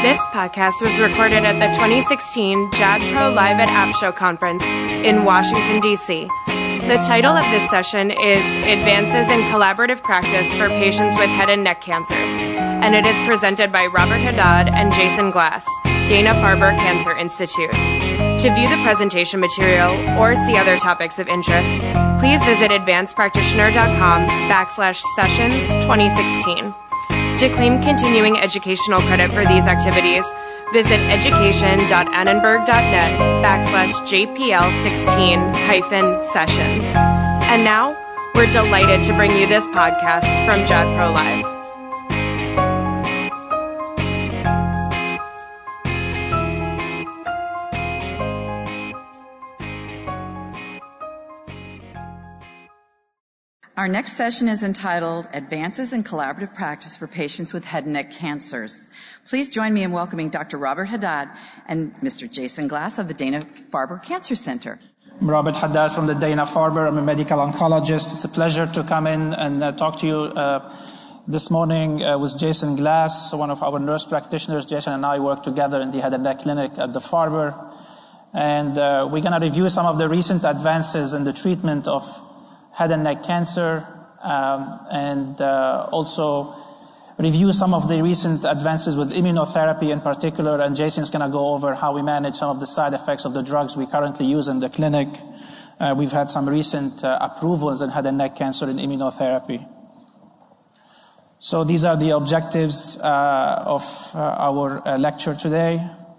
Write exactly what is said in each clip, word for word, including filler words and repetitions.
This podcast was recorded at the twenty sixteen JADPro Live at App Show conference in Washington, D C The title of this session is Advances in Collaborative Practice for Patients with Head and Neck Cancers, and it is presented by Robert Haddad and Jason Glass, Dana-Farber Cancer Institute. To view the presentation material or see other topics of interest, please visit advancedpractitioner.com backslash sessions 2016. To claim continuing educational credit for these activities, visit education.annenberg.net backslash JPL16 hyphen sessions. And now, we're delighted to bring you this podcast from JADPro Live. Our next session is entitled Advances in Collaborative Practice for Patients with Head and Neck Cancers. Please join me in welcoming Doctor Robert Haddad and Mister Jason Glass of the Dana-Farber Cancer Center. I'm Robert Haddad from the Dana-Farber. I'm a medical oncologist. It's a pleasure to come in and uh, talk to you uh, this morning uh, with Jason Glass, one of our nurse practitioners. Jason and I work together in the Head and Neck Clinic at the Farber. And uh, we're going to review some of the recent advances in the treatment of head and neck cancer, um, and uh, also review some of the recent advances with immunotherapy in particular, and Jason's going to go over how we manage some of the side effects of the drugs we currently use in the clinic. Uh, we've had some recent uh, approvals in head and neck cancer in immunotherapy. So these are the objectives uh, of uh, our uh, lecture today,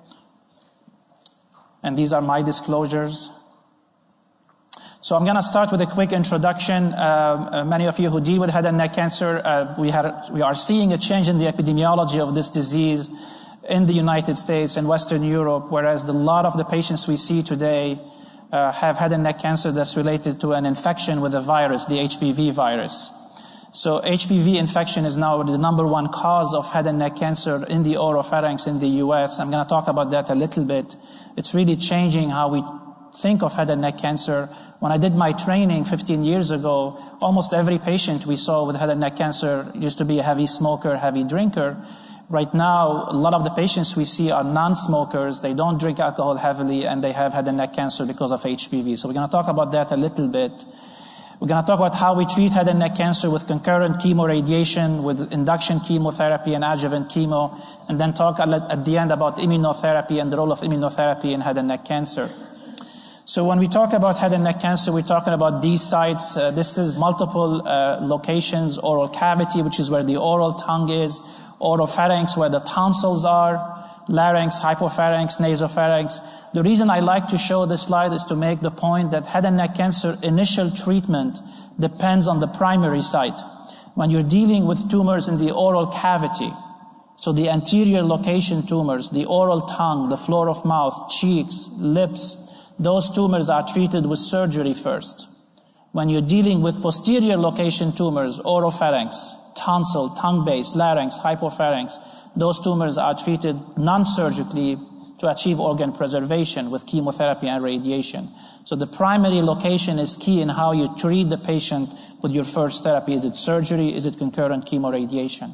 and these are my disclosures. So I'm going to start with a quick introduction. Uh, uh, many of you who deal with head and neck cancer, uh, we, had, we are seeing a change in the epidemiology of this disease in the United States and Western Europe, whereas a lot of the patients we see today uh, have head and neck cancer that's related to an infection with a virus, the H P V virus. So H P V infection is now the number one cause of head and neck cancer in the oropharynx in the U S. I'm going to talk about that a little bit. It's really changing how we think of head and neck cancer. When I did my training fifteen years ago, almost every patient we saw with head and neck cancer used to be a heavy smoker, heavy drinker. Right now, a lot of the patients we see are non-smokers. They don't drink alcohol heavily, and they have head and neck cancer because of H P V. So we're going to talk about that a little bit. We're going to talk about how we treat head and neck cancer with concurrent chemoradiation, with induction chemotherapy and adjuvant chemo, and then talk at the end about immunotherapy and the role of immunotherapy in head and neck cancer. So when we talk about head and neck cancer, we're talking about these sites. Uh, this is multiple uh, locations: oral cavity, which is where the oral tongue is; oropharynx, where the tonsils are; larynx, hypopharynx, nasopharynx. The reason I like to show this slide is to make the point that head and neck cancer initial treatment depends on the primary site. When you're dealing with tumors in the oral cavity, so the anterior location tumors, the oral tongue, the floor of mouth, cheeks, lips, those tumors are treated with surgery first. When you're dealing with posterior location tumors, oropharynx, tonsil, tongue base, larynx, hypopharynx, those tumors are treated non-surgically to achieve organ preservation with chemotherapy and radiation. So the primary location is key in how you treat the patient with your first therapy. Is it surgery? Is it concurrent chemoradiation?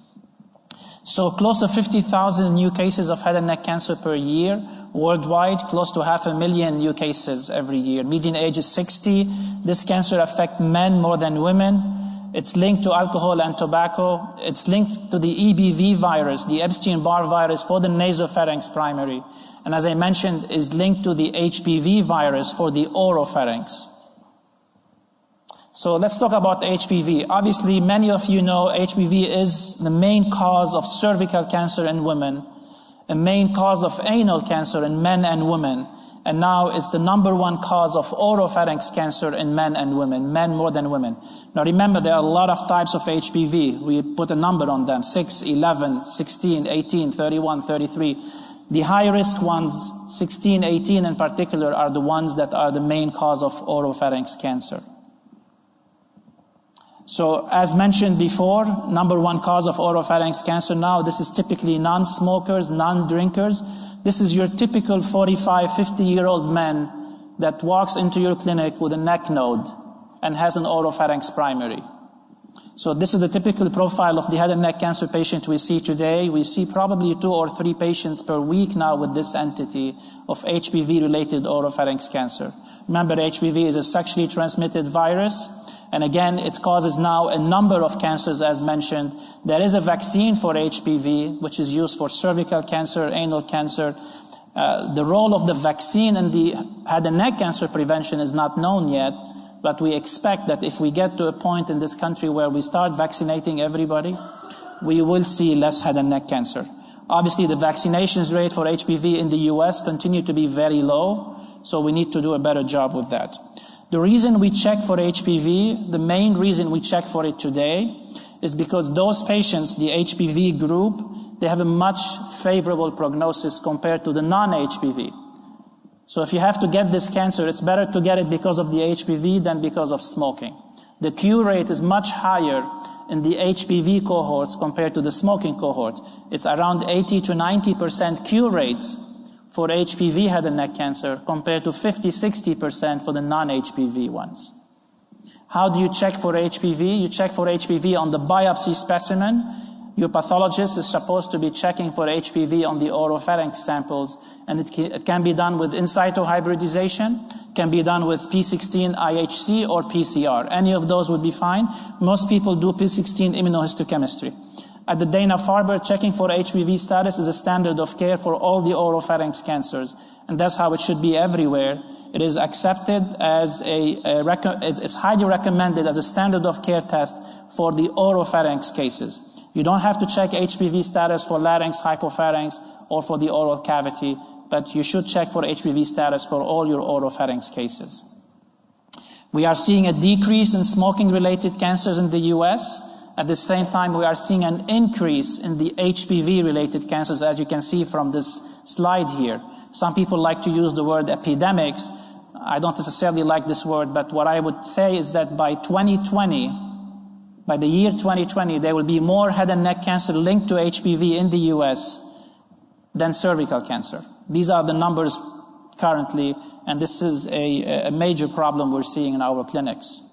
So close to fifty thousand new cases of head and neck cancer per year. Worldwide, close to half a million new cases every year. Median age is sixty. This cancer affects men more than women. It's linked to alcohol and tobacco. It's linked to the E B V virus, the Epstein-Barr virus for the nasopharynx primary. And as I mentioned, is linked to the H P V virus for the oropharynx. So let's talk about H P V. Obviously, many of you know H P V is the main cause of cervical cancer in women, a main cause of anal cancer in men and women, and now it's the number one cause of oropharynx cancer in men and women, men more than women. Now remember, there are a lot of types of H P V. We put a number on them: six, eleven, sixteen, eighteen, thirty-one, thirty-three. The high-risk ones, sixteen, eighteen in particular, are the ones that are the main cause of oropharynx cancer. So as mentioned before, number one cause of oropharynx cancer now, this is typically non-smokers, non-drinkers. This is your typical forty-five, fifty-year-old man that walks into your clinic with a neck node and has an oropharynx primary. So this is the typical profile of the head and neck cancer patient we see today. We see probably two or three patients per week now with this entity of H P V-related oropharynx cancer. Remember, H P V is a sexually transmitted virus, and again, it causes now a number of cancers, as mentioned. There is a vaccine for H P V, which is used for cervical cancer, anal cancer. Uh, the role of the vaccine in the head and neck cancer prevention is not known yet, but we expect that if we get to a point in this country where we start vaccinating everybody, we will see less head and neck cancer. Obviously, the vaccinations rate for H P V in the U S continue to be very low, so we need to do a better job with that. The reason we check for H P V, the main reason we check for it today, is because those patients, the H P V group, they have a much favorable prognosis compared to the non-H P V. So if you have to get this cancer, it's better to get it because of the H P V than because of smoking. The cure rate is much higher in the H P V cohorts compared to the smoking cohort. It's around eighty to ninety percent cure rates for H P V head and neck cancer compared to fifty to sixty percent for the non-H P V ones. How do you check for H P V? You check for H P V on the biopsy specimen. Your pathologist is supposed to be checking for H P V on the oropharynx samples, and it can, it can be done with in situ hybridization, can be done with P sixteen I H C or P C R. Any of those would be fine. Most people do P sixteen immunohistochemistry. At the Dana-Farber, checking for H P V status is a standard of care for all the oropharynx cancers, and that's how it should be everywhere. It is accepted as a, a rec- it's highly recommended as a standard of care test for the oropharynx cases. You don't have to check H P V status for larynx, hypopharynx, or for the oral cavity, but you should check for H P V status for all your oropharynx cases. We are seeing a decrease in smoking-related cancers in the U S. At the same time, we are seeing an increase in the H P V-related cancers, as you can see from this slide here. Some people like to use the word epidemics. I don't necessarily like this word, but what I would say is that by twenty twenty, by the year twenty twenty, there will be more head and neck cancer linked to H P V in the U S than cervical cancer. These are the numbers currently, and this is a, a major problem we're seeing in our clinics.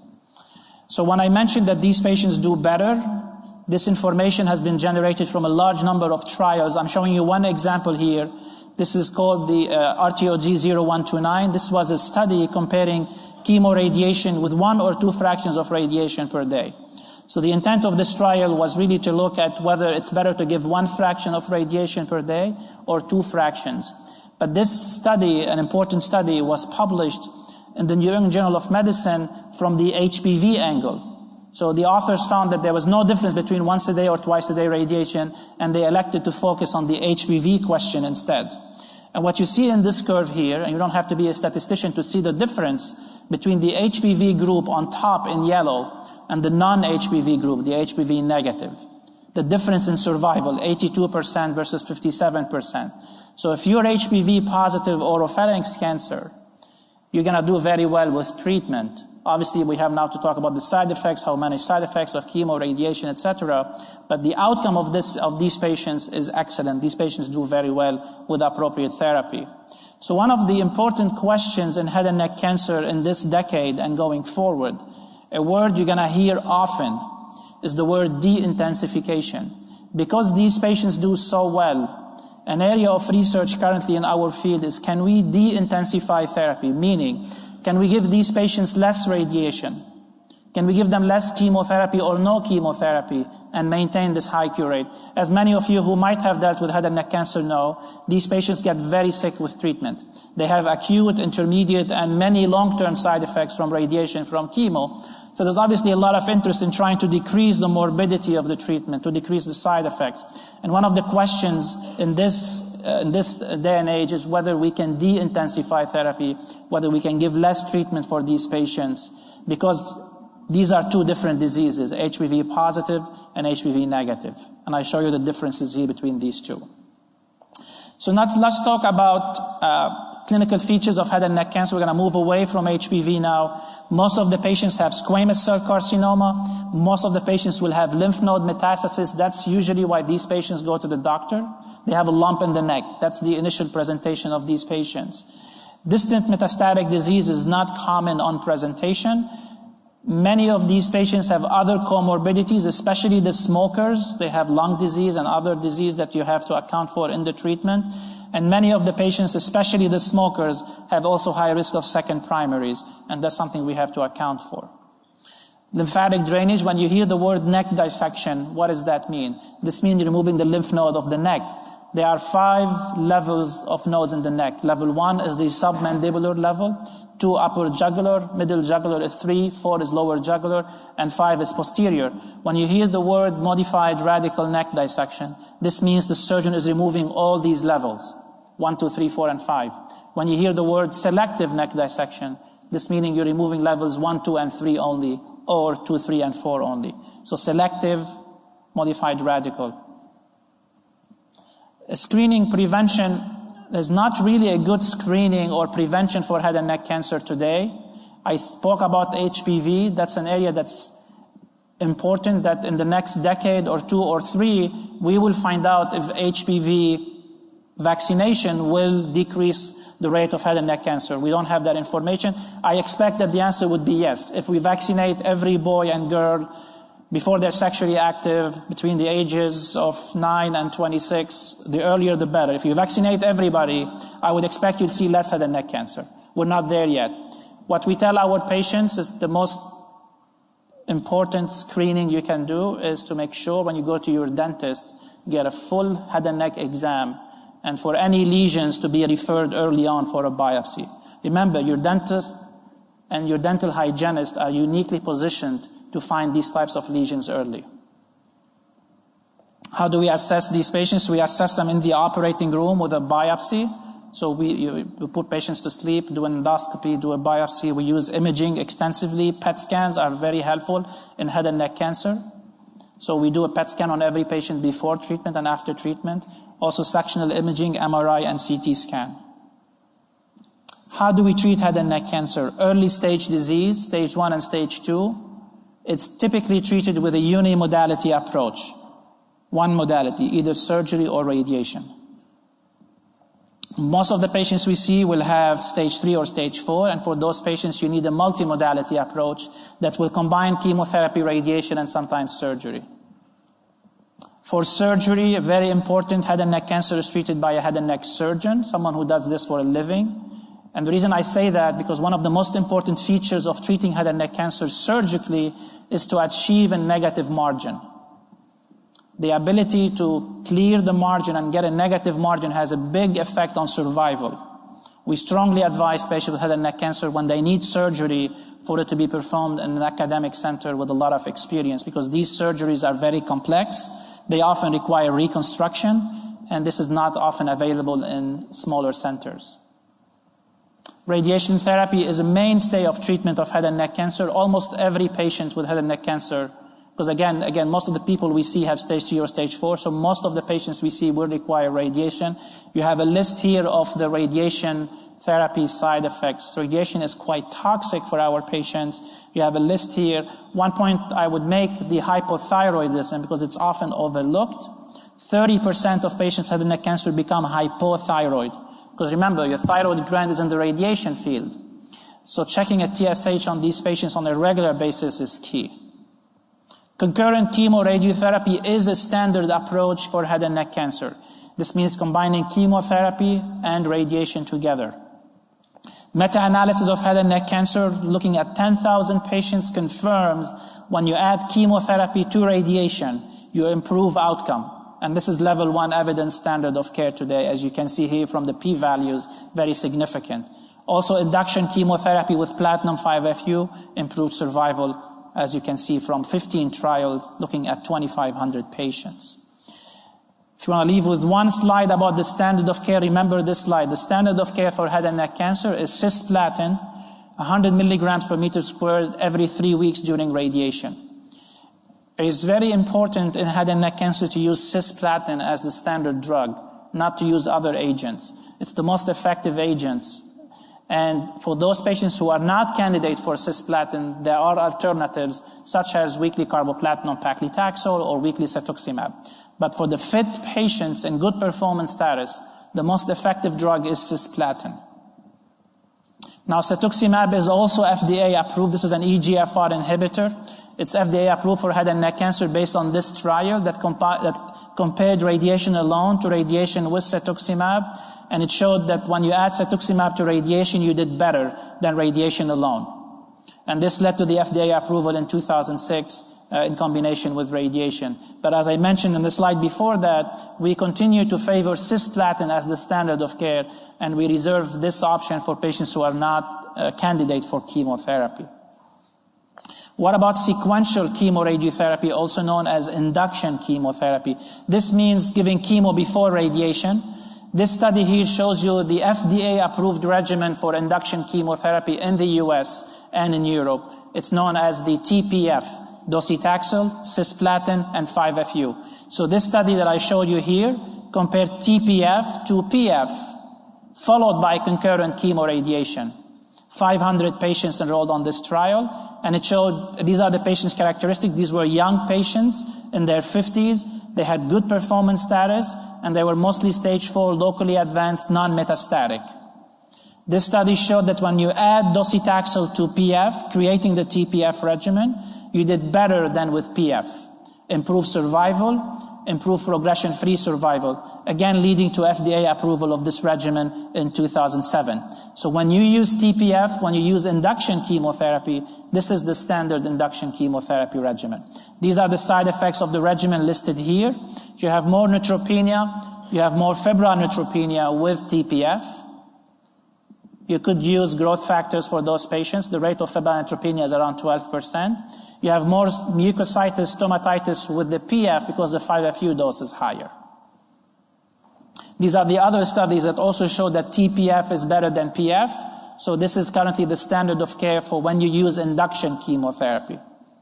So when I mentioned that these patients do better, this information has been generated from a large number of trials. I'm showing you one example here. This is called the uh, R T O G zero one two nine. This was a study comparing chemoradiation with one or two fractions of radiation per day. So the intent of this trial was really to look at whether it's better to give one fraction of radiation per day or two fractions. But this study, an important study, was published in the New England Journal of Medicine from the H P V angle. So the authors found that there was no difference between once a day or twice a day radiation, and they elected to focus on the H P V question instead. And what you see in this curve here, and you don't have to be a statistician to see the difference between the H P V group on top in yellow and the non-H P V group, the H P V negative. The difference in survival, eighty-two percent versus fifty-seven percent. So if you're H P V positive oropharynx cancer, you're going to do very well with treatment. Obviously, we have now to talk about the side effects, how many side effects of chemo, radiation, et cetera. But the outcome of this of these patients is excellent. These patients do very well with appropriate therapy. So one of the important questions in head and neck cancer in this decade and going forward, a word you're going to hear often, is the word de-intensification. Because these patients do so well, an area of research currently in our field is, can we de-intensify therapy? Meaning, can we give these patients less radiation? Can we give them less chemotherapy or no chemotherapy and maintain this high cure rate? As many of you who might have dealt with head and neck cancer know, these patients get very sick with treatment. They have acute, intermediate, and many long-term side effects from radiation, from chemo. So there's obviously a lot of interest in trying to decrease the morbidity of the treatment, to decrease the side effects. And one of the questions in this uh, in this day and age is whether we can de-intensify therapy, whether we can give less treatment for these patients, because these are two different diseases, H P V positive and H P V negative. And I show you the differences here between these two. So let's, let's talk about uh, clinical features of head and neck cancer. We're going to move away from H P V now. Most of the patients have squamous cell carcinoma. Most of the patients will have lymph node metastasis. That's usually why these patients go to the doctor. They have a lump in the neck. That's the initial presentation of these patients. Distant metastatic disease is not common on presentation. Many of these patients have other comorbidities, especially the smokers. They have lung disease and other disease that you have to account for in the treatment. And many of the patients, especially the smokers, have also high risk of second primaries, and that's something we have to account for. Lymphatic drainage, when you hear the word neck dissection, what does that mean? This means removing the lymph node of the neck. There are five levels of nodes in the neck. Level one is the submandibular level, two upper jugular, middle jugular is three, four is lower jugular, and five is posterior. When you hear the word modified radical neck dissection, this means the surgeon is removing all these levels, one, two, three, four, and five. When you hear the word selective neck dissection, this meaning you're removing levels one, two, and three only, or two, three, and four only. So selective, modified radical. Screening prevention, there's not really a good screening or prevention for head and neck cancer today. I spoke about H P V. That's an area that's important, that in the next decade or two or three, we will find out if H P V vaccination will decrease the rate of head and neck cancer. We don't have that information. I expect that the answer would be yes. If we vaccinate every boy and girl before they're sexually active, between the ages of nine and twenty-six, the earlier the better. If you vaccinate everybody, I would expect you to see less head and neck cancer. We're not there yet. What we tell our patients is the most important screening you can do is to make sure when you go to your dentist, get a full head and neck exam, and for any lesions to be referred early on for a biopsy. Remember, your dentist and your dental hygienist are uniquely positioned to find these types of lesions early. How do we assess these patients? We assess them in the operating room with a biopsy. So we, you, we put patients to sleep, do an endoscopy, do a biopsy. We use imaging extensively. P E T scans are very helpful in head and neck cancer. So we do a P E T scan on every patient before treatment and after treatment. Also sectional imaging, M R I, and C T scan. How do we treat head and neck cancer? Early stage disease, stage one and stage two. It's typically treated with a unimodality approach. One modality, either surgery or radiation. Most of the patients we see will have stage three or stage four, and for those patients you need a multimodality approach that will combine chemotherapy, radiation, and sometimes surgery. For surgery, very important, head and neck cancer is treated by a head and neck surgeon, someone who does this for a living. And the reason I say that, because one of the most important features of treating head and neck cancer surgically is to achieve a negative margin. The ability to clear the margin and get a negative margin has a big effect on survival. We strongly advise patients with head and neck cancer when they need surgery for it to be performed in an academic center with a lot of experience, because these surgeries are very complex. They often require reconstruction, and this is not often available in smaller centers. Radiation therapy is a mainstay of treatment of head and neck cancer. Almost every patient with head and neck cancer, because again, again, most of the people we see have stage three or stage four, so most of the patients we see will require radiation. You have a list here of the radiation therapy side effects. Radiation is quite toxic for our patients. You have a list here. One point I would make, the hypothyroidism, because it's often overlooked. thirty percent of patients with head and neck cancer become hypothyroid. Because remember, your thyroid gland is in the radiation field. So checking a T S H on these patients on a regular basis is key. Concurrent chemoradiotherapy is a standard approach for head and neck cancer. This means combining chemotherapy and radiation together. Meta-analysis of head and neck cancer, looking at ten thousand patients, confirms when you add chemotherapy to radiation, you improve outcome. And this is level one evidence standard of care today, as you can see here from the p-values, very significant. Also, induction chemotherapy with platinum five F U improved survival, as you can see from fifteen trials looking at twenty-five hundred patients. If you want to leave with one slide about the standard of care, remember this slide. The standard of care for head and neck cancer is cisplatin, one hundred milligrams per meter squared every three weeks during radiation. It is very important in head and neck cancer to use cisplatin as the standard drug, not to use other agents. It's the most effective agent. And for those patients who are not candidates for cisplatin, there are alternatives, such as weekly carboplatin paclitaxel or weekly cetuximab. But for the fit patients in good performance status, the most effective drug is cisplatin. Now, cetuximab is also F D A approved. This is an E G F R inhibitor. It's F D A approved for head and neck cancer based on this trial that, compa- that compared radiation alone to radiation with cetuximab. And it showed that when you add cetuximab to radiation, you did better than radiation alone. And this led to the F D A approval in two thousand six uh, in combination with radiation. But as I mentioned in the slide before that, we continue to favor cisplatin as the standard of care, and we reserve this option for patients who are not a candidate for chemotherapy. What about sequential chemoradiotherapy, also known as induction chemotherapy? This means giving chemo before radiation. This study here shows you the F D A-approved regimen for induction chemotherapy in the U S and in Europe. It's known as the T P F, docetaxel, cisplatin, and five F U. So this study that I showed you here compared T P F to P F, followed by concurrent chemoradiation. five hundred patients enrolled on this trial, and it showed these are the patients' characteristics. These were young patients in their fifties. They had good performance status, and they were mostly stage four, locally advanced, non-metastatic. This study showed that when you add docetaxel to P F, creating the T P F regimen, you did better than with P F. Improved survival, improved progression-free survival, again leading to F D A approval of this regimen in two thousand seven. So when you use T P F, when you use induction chemotherapy, this is the standard induction chemotherapy regimen. These are the side effects of the regimen listed here. You have more neutropenia, you have more febrile neutropenia with T P F. You could use growth factors for those patients. The rate of febrile neutropenia is around twelve percent. You have more mucositis, stomatitis with the P F because the five F U dose is higher. These are the other studies that also show that T P F is better than P F. So this is currently the standard of care for when you use induction chemotherapy.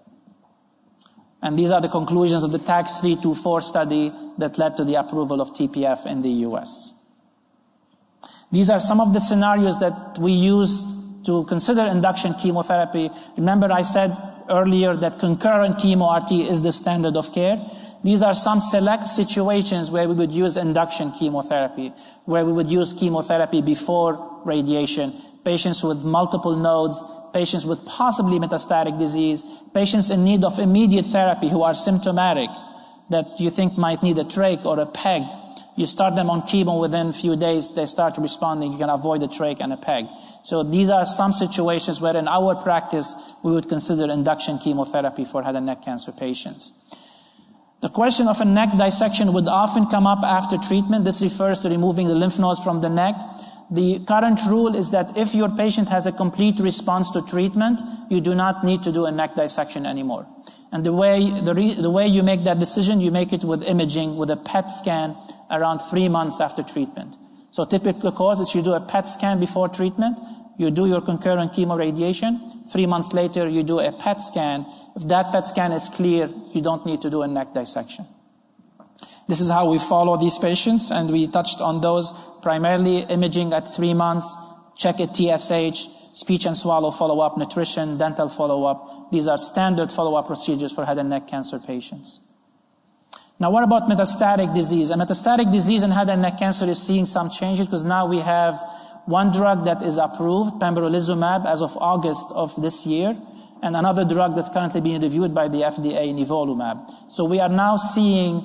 And these are the conclusions of the TAX three two four study that led to the approval of T P F in the U S. These are some of the scenarios that we use to consider induction chemotherapy. Remember I said earlier that concurrent chemo R T is the standard of care. These are some select situations where we would use induction chemotherapy, where we would use chemotherapy before radiation, patients with multiple nodes, patients with possibly metastatic disease, patients in need of immediate therapy who are symptomatic, that you think might need a trach or a peg. You start them on chemo, within a few days they start responding, you can avoid a trach and a peg. So these are some situations where in our practice we would consider induction chemotherapy for head and neck cancer patients. The question of a neck dissection would often come up after treatment. This refers to removing the lymph nodes from the neck. The current rule is that if your patient has a complete response to treatment, you do not need to do a neck dissection anymore. And the way, the, re, the way you make that decision, you make it with imaging, with a P E T scan around three months after treatment. So typical cause is you do a P E T scan before treatment, you do your concurrent chemoradiation, three months later you do a P E T scan. If that P E T scan is clear, you don't need to do a neck dissection. This is how we follow these patients, and we touched on those primarily imaging at three months, check a T S H, speech and swallow follow-up, nutrition, dental follow-up. These are standard follow-up procedures for head and neck cancer patients. Now, what about metastatic disease? A metastatic disease in head and neck cancer is seeing some changes because now we have one drug that is approved, pembrolizumab, as of August of this year, and another drug that's currently being reviewed by the F D A, nivolumab. So we are now seeing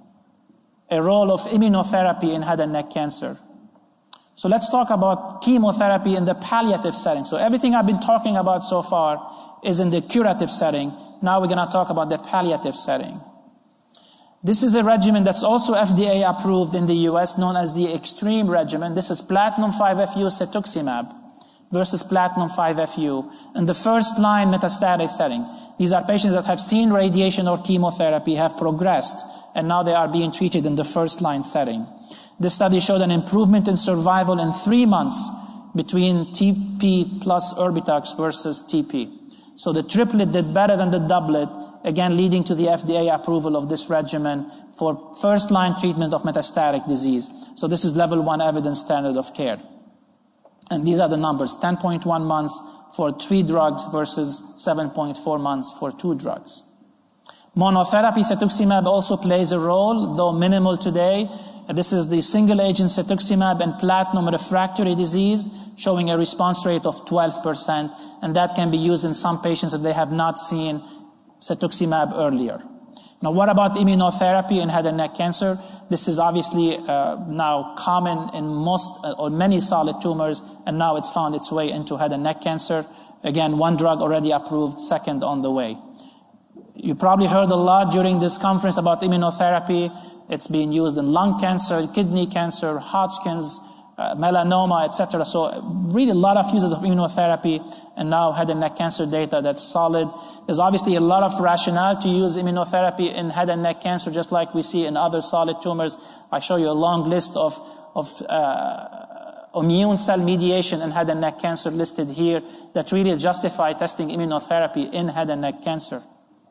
a role of immunotherapy in head and neck cancer. So let's talk about chemotherapy in the palliative setting. So everything I've been talking about so far is in the curative setting. Now we're going to talk about the palliative setting. This is a regimen that's also F D A approved in the U S, known as the Extreme regimen. This is platinum five F U cetuximab versus platinum five F U in the first line metastatic setting. These are patients that have seen radiation or chemotherapy, have progressed, and now they are being treated in the first line setting. This study showed an improvement in survival in three months between T P plus Erbitux versus T P. So the triplet did better than the doublet, again leading to the F D A approval of this regimen for first-line treatment of metastatic disease. So this is level one evidence standard of care. And these are the numbers, ten point one months for three drugs versus seven point four months for two drugs. Monotherapy cetuximab also plays a role, though minimal today. This is the single-agent cetuximab in platinum-refractory disease, showing a response rate of twelve percent, and that can be used in some patients if they have not seen cetuximab earlier. Now, what about immunotherapy in head and neck cancer? This is obviously uh, now common in most uh, or many solid tumors, and now it's found its way into head and neck cancer. Again, one drug already approved, second on the way. You probably heard a lot during this conference about immunotherapy. It's being used in lung cancer, kidney cancer, Hodgkin's, uh, melanoma, et cetera. So really a lot of uses of immunotherapy, and now head and neck cancer data that's solid. There's obviously a lot of rationale to use immunotherapy in head and neck cancer, just like we see in other solid tumors. I show you a long list of, of uh, immune cell mediation in head and neck cancer listed here that really justify testing immunotherapy in head and neck cancer.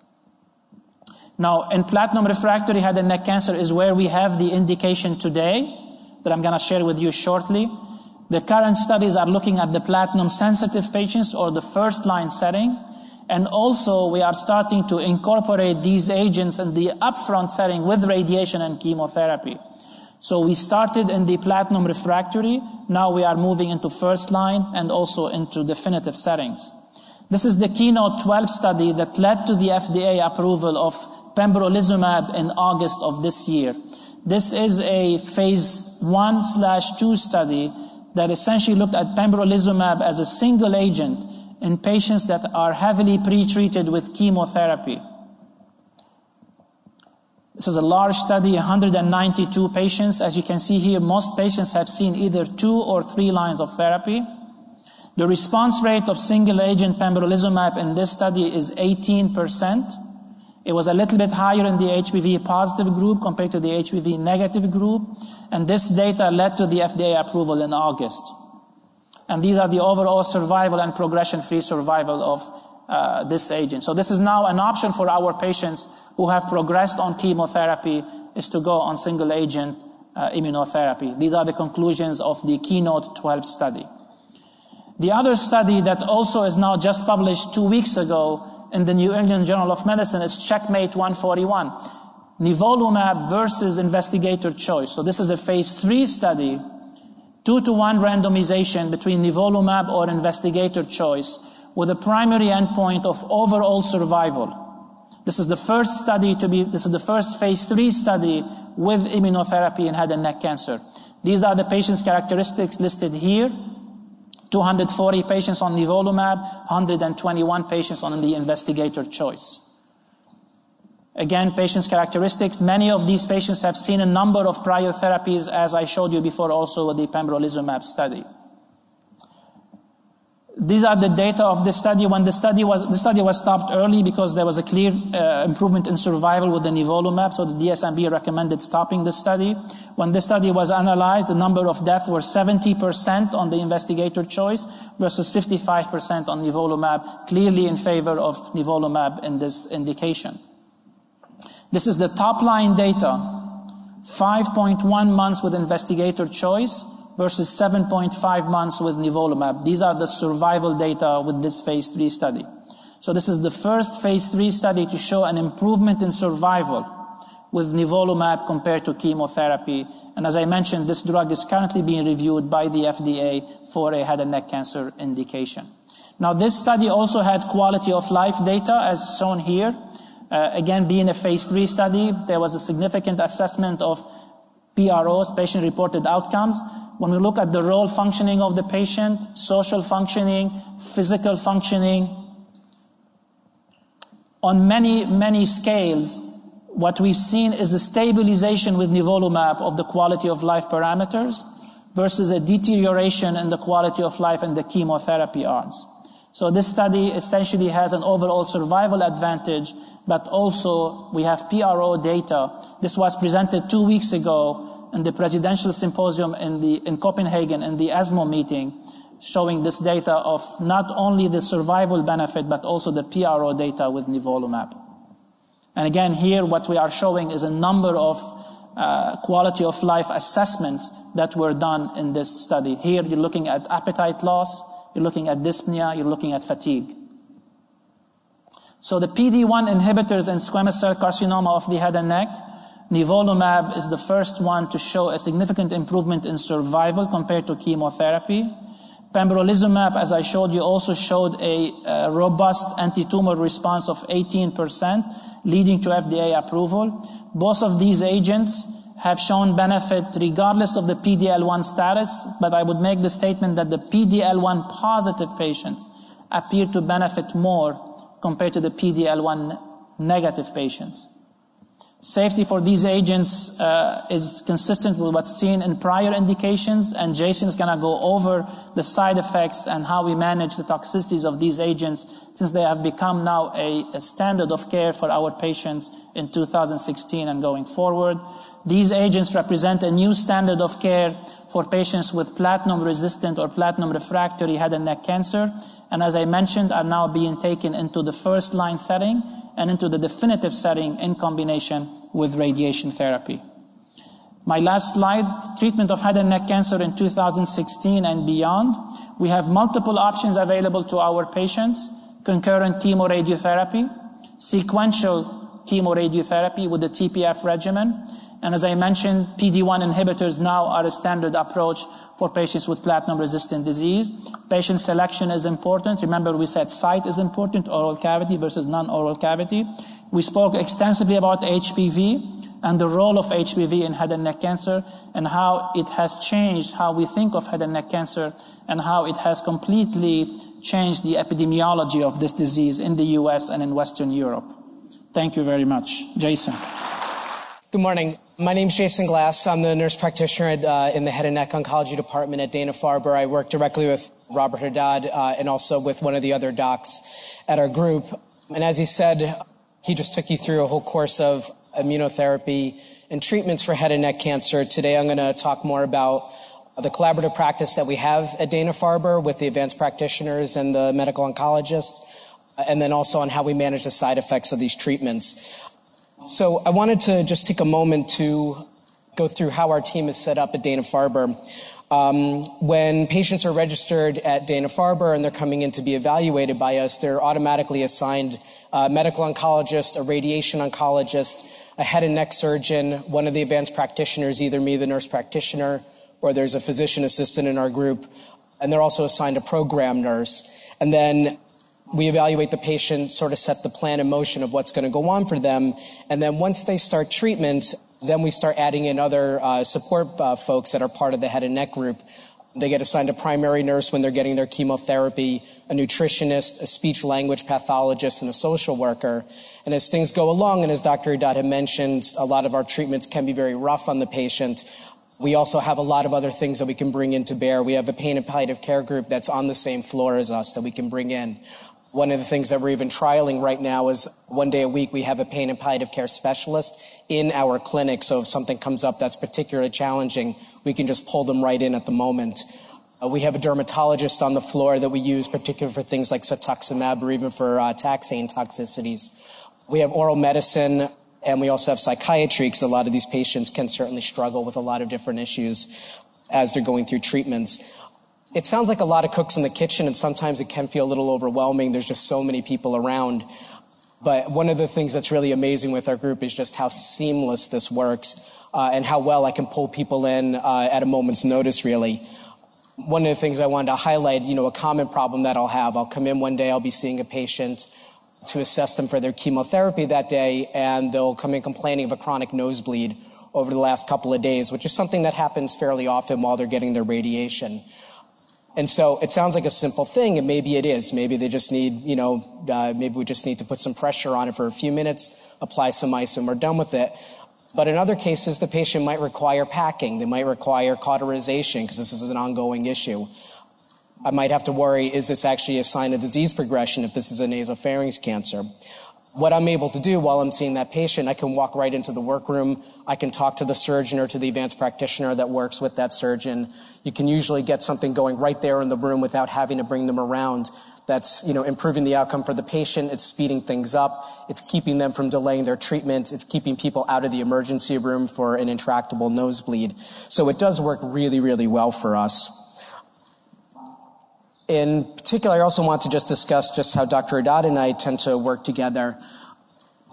Now, in platinum refractory head and neck cancer is where we have the indication today that I'm going to share with you shortly. The current studies are looking at the platinum sensitive patients or the first line setting. And also we are starting to incorporate these agents in the upfront setting with radiation and chemotherapy. So we started in the platinum refractory. Now we are moving into first line and also into definitive settings. This is the KEYNOTE twelve study that led to the F D A approval of pembrolizumab in August of this year. This is a phase one slash two study that essentially looked at pembrolizumab as a single agent in patients that are heavily pretreated with chemotherapy. This is a large study, one hundred ninety-two patients. As you can see here, most patients have seen either two or three lines of therapy. The response rate of single agent pembrolizumab in this study is eighteen percent. It was a little bit higher in the H P V positive group compared to the H P V negative group. And this data led to the F D A approval in August. And these are the overall survival and progression-free survival of uh, this agent. So this is now an option for our patients who have progressed on chemotherapy, is to go on single agent uh, immunotherapy. These are the conclusions of the KEYNOTE twelve study. The other study that also is now just published two weeks ago in the New England Journal of Medicine is CheckMate one forty-one. Nivolumab versus investigator choice. So this is a phase three study, two to one randomization between nivolumab or investigator choice with a primary endpoint of overall survival. This is the first study to be, this is the first phase three study with immunotherapy in head and neck cancer. These are the patient's characteristics listed here. two hundred forty patients on nivolumab, one hundred twenty-one patients on the investigator choice. Again, patients' characteristics. Many of these patients have seen a number of prior therapies, as I showed you before also with the pembrolizumab study. These are the data of the study. When the study was, the study was stopped early because there was a clear uh, improvement in survival with the nivolumab, so the D S M B recommended stopping the study. When this study was analyzed, the number of deaths were seventy percent on the investigator choice versus fifty-five percent on nivolumab, clearly in favor of nivolumab in this indication. This is the top-line data, five point one months with investigator choice versus seven point five months with nivolumab. These are the survival data with this phase three study. So this is the first phase three study to show an improvement in survival with nivolumab compared to chemotherapy. And as I mentioned, this drug is currently being reviewed by the F D A for a head and neck cancer indication. Now, this study also had quality of life data, as shown here. Uh, again, being a phase three study, there was a significant assessment of P R Os, patient-reported outcomes. When we look at the role functioning of the patient, social functioning, physical functioning, on many, many scales, what we've seen is a stabilization with nivolumab of the quality of life parameters versus a deterioration in the quality of life in the chemotherapy arms. So this study essentially has an overall survival advantage, but also we have P R O data. This was presented two weeks ago in the presidential symposium in, the, in Copenhagen in the ESMO meeting, showing this data of not only the survival benefit, but also the P R O data with nivolumab. And again, here what we are showing is a number of uh, quality of life assessments that were done in this study. Here you're looking at appetite loss, you're looking at dyspnea, you're looking at fatigue. So the P D one inhibitors in squamous cell carcinoma of the head and neck, Nivolumab is the first one to show a significant improvement in survival compared to chemotherapy. Pembrolizumab, as I showed you, also showed a, a robust anti-tumor response of eighteen percent, leading to F D A approval. Both of these agents have shown benefit regardless of the P D L one status, but I would make the statement that the P D L one positive patients appear to benefit more compared to the P D L one negative patients. Safety for these agents uh, is consistent with what's seen in prior indications, and Jason is going to go over the side effects and how we manage the toxicities of these agents, since they have become now a, a standard of care for our patients in two thousand sixteen and going forward. These agents represent a new standard of care for patients with platinum-resistant or platinum-refractory head and neck cancer, and as I mentioned, are now being taken into the first-line setting and into the definitive setting in combination with radiation therapy. My last slide, treatment of head and neck cancer in two thousand sixteen and beyond. We have multiple options available to our patients: concurrent chemoradiotherapy, sequential chemoradiotherapy with the T P F regimen, and as I mentioned, P D one inhibitors now are a standard approach for patients with platinum-resistant disease. Patient selection is important. Remember, we said site is important, oral cavity versus non-oral cavity. We spoke extensively about H P V and the role of H P V in head and neck cancer, and how it has changed how we think of head and neck cancer, and how it has completely changed the epidemiology of this disease in the U S and in Western Europe. Thank you very much. Jason. Good morning. My name is Jason Glass. I'm the nurse practitioner at, uh, in the head and neck oncology department at Dana-Farber. I work directly with Robert Haddad uh, and also with one of the other docs at our group. And as he said, he just took you through a whole course of immunotherapy and treatments for head and neck cancer. Today I'm going to talk more about the collaborative practice that we have at Dana-Farber with the advanced practitioners and the medical oncologists, and then also on how we manage the side effects of these treatments. So I wanted to just take a moment to go through how our team is set up at Dana-Farber. Um, when patients are registered at Dana-Farber and they're coming in to be evaluated by us, they're automatically assigned a medical oncologist, a radiation oncologist, a head and neck surgeon, one of the advanced practitioners, either me, the nurse practitioner, or there's a physician assistant in our group, and they're also assigned a program nurse. And then we evaluate the patient, sort of set the plan in motion of what's going to go on for them. And then once they start treatment, then we start adding in other uh, support uh, folks that are part of the head and neck group. They get assigned a primary nurse when they're getting their chemotherapy, a nutritionist, a speech-language pathologist, and a social worker. And as things go along, and as Doctor Haddad had mentioned, a lot of our treatments can be very rough on the patient. We also have a lot of other things that we can bring in to bear. We have a pain and palliative care group that's on the same floor as us that we can bring in. One of the things that we're even trialing right now is one day a week we have a pain and palliative care specialist in our clinic. So if something comes up that's particularly challenging, we can just pull them right in at the moment. Uh, we have a dermatologist on the floor that we use particularly for things like cetuximab or even for uh, taxane toxicities. We have oral medicine, and we also have psychiatry, because a lot of these patients can certainly struggle with a lot of different issues as they're going through treatments. It sounds like a lot of cooks in the kitchen, and sometimes it can feel a little overwhelming. There's just so many people around. But one of the things that's really amazing with our group is just how seamless this works, uh, and how well I can pull people in uh, at a moment's notice, really. One of the things I wanted to highlight, you know, a common problem that I'll have, I'll come in one day, I'll be seeing a patient to assess them for their chemotherapy that day, and they'll come in complaining of a chronic nosebleed over the last couple of days, which is something that happens fairly often while they're getting their radiation. And so it sounds like a simple thing, and maybe it is. Maybe they just need, you know, uh, maybe we just need to put some pressure on it for a few minutes, apply some ice, and we're done with it. But in other cases, the patient might require packing. They might require cauterization, because this is an ongoing issue. I might have to worry, is this actually a sign of disease progression if this is a nasopharynx cancer? What I'm able to do while I'm seeing that patient, I can walk right into the workroom. I can talk to the surgeon or to the advanced practitioner that works with that surgeon. You can usually get something going right there in the room without having to bring them around. That's, you know, improving the outcome for the patient. It's speeding things up. It's keeping them from delaying their treatment. It's keeping people out of the emergency room for an intractable nosebleed. So it does work really, really well for us. In particular, I also want to just discuss just how Doctor Haddad and I tend to work together.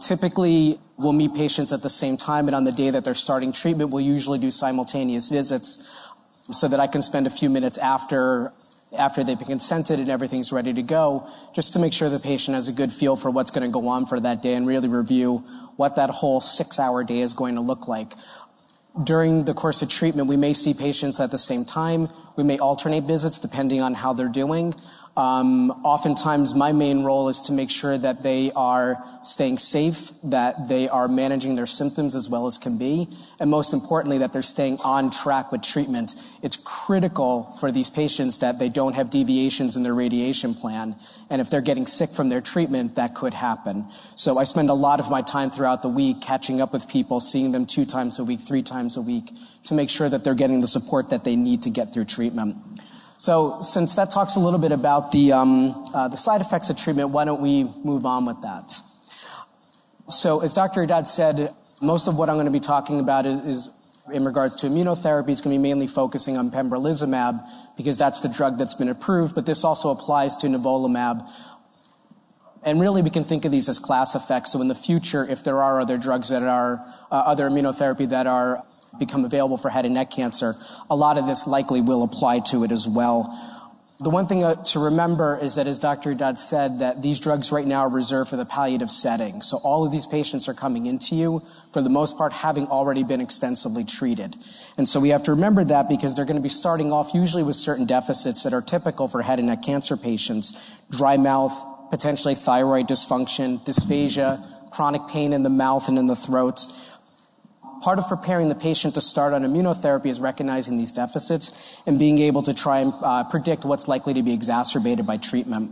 Typically, we'll meet patients at the same time, and on the day that they're starting treatment, we'll usually do simultaneous visits so that I can spend a few minutes after after they've been consented and everything's ready to go, just to make sure the patient has a good feel for what's going to go on for that day and really review what that whole six-hour day is going to look like. During the course of treatment, we may see patients at the same time. We may alternate visits depending on how they're doing. Um, oftentimes, my main role is to make sure that they are staying safe, that they are managing their symptoms as well as can be, and most importantly, that they're staying on track with treatment. It's critical for these patients that they don't have deviations in their radiation plan, and if they're getting sick from their treatment, that could happen. So I spend a lot of my time throughout the week catching up with people, seeing them two times a week, three times a week, to make sure that they're getting the support that they need to get through treatment. So since that talks a little bit about the, um, uh, the side effects of treatment, why don't we move on with that? So as Doctor Haddad said, most of what I'm going to be talking about is, is in regards to immunotherapy. It's going to be mainly focusing on pembrolizumab because that's the drug that's been approved, but this also applies to nivolumab. And really, we can think of these as class effects. So in the future, if there are other drugs that are, uh, other immunotherapy that are become available for head and neck cancer, a lot of this likely will apply to it as well. The one thing uh, to remember is that, as Doctor Haddad said, that these drugs right now are reserved for the palliative setting. So all of these patients are coming into you, for the most part, having already been extensively treated. And so we have to remember that because they're going to be starting off usually with certain deficits that are typical for head and neck cancer patients: dry mouth, potentially thyroid dysfunction, dysphagia, chronic pain in the mouth and in the throat. Part of preparing the patient to start on immunotherapy is recognizing these deficits and being able to try and uh, predict what's likely to be exacerbated by treatment.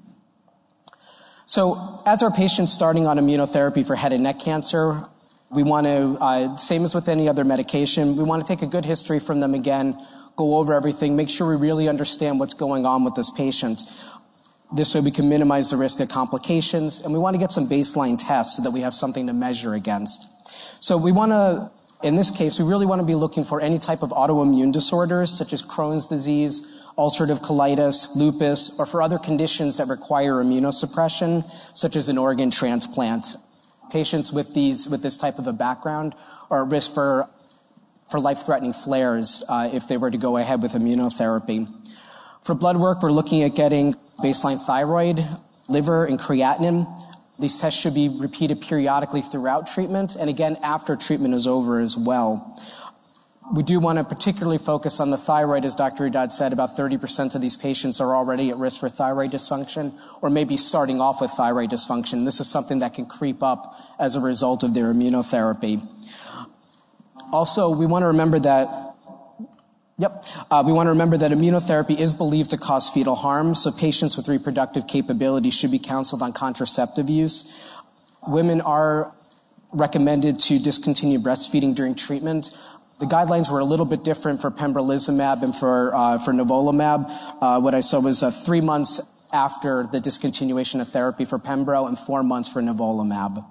So as our patients starting on immunotherapy for head and neck cancer, we want to, uh, same as with any other medication, we want to take a good history from them again, go over everything, make sure we really understand what's going on with this patient. This way we can minimize the risk of complications, and we want to get some baseline tests so that we have something to measure against. So we want to, in this case, we really want to be looking for any type of autoimmune disorders such as Crohn's disease, ulcerative colitis, lupus, or for other conditions that require immunosuppression, such as an organ transplant. Patients with these, with this type of a background are at risk for, for life-threatening flares uh, if they were to go ahead with immunotherapy. For blood work, we're looking at getting baseline thyroid, liver, and creatinine. These tests should be repeated periodically throughout treatment, and again after treatment is over as well. We do want to particularly focus on the thyroid. As Doctor Haddad said, about thirty percent of these patients are already at risk for thyroid dysfunction, or maybe starting off with thyroid dysfunction. This is something that can creep up as a result of their immunotherapy. Also, we want to remember that Yep. Uh, we want to remember that immunotherapy is believed to cause fetal harm, so patients with reproductive capability should be counseled on contraceptive use. Women are recommended to discontinue breastfeeding during treatment. The guidelines were a little bit different for pembrolizumab and for uh, for nivolumab. Uh, what I saw was uh, three months after the discontinuation of therapy for pembro and four months for nivolumab.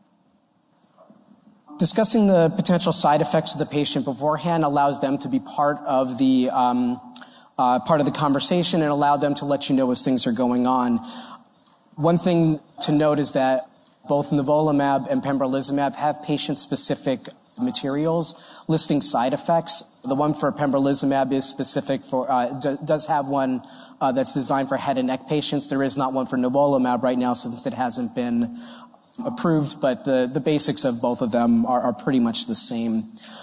Discussing the potential side effects of the patient beforehand allows them to be part of the um, uh, part of the conversation and allow them to let you know as things are going on. One thing to note is that both nivolumab and pembrolizumab have patient-specific materials listing side effects. The one for pembrolizumab is specific for uh, d- does have one uh, that's designed for head and neck patients. There is not one for nivolumab right now since it hasn't been approved, but the, the basics of both of them are, are pretty much the same.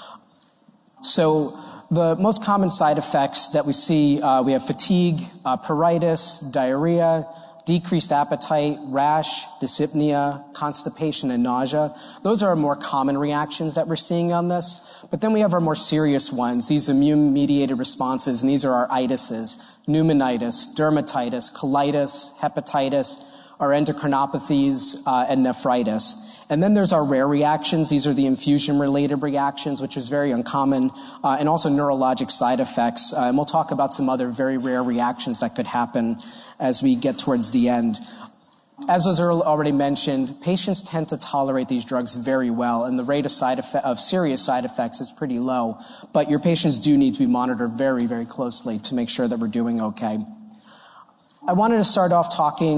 So the most common side effects that we see, uh, we have fatigue, uh, pruritus, diarrhea, decreased appetite, rash, dyspnea, constipation, and nausea. Those are more common reactions that we're seeing on this. But then we have our more serious ones, these immune-mediated responses, and these are our itises: pneumonitis, dermatitis, colitis, hepatitis, our endocrinopathies, uh, and nephritis. And then there's our rare reactions. These are the infusion-related reactions, which is very uncommon, uh, and also neurologic side effects. Uh, and we'll talk about some other very rare reactions that could happen as we get towards the end. As was already mentioned, patients tend to tolerate these drugs very well, and the rate of, side effect, of serious side effects is pretty low. But your patients do need to be monitored very, very closely to make sure that we're doing okay. I wanted to start off talking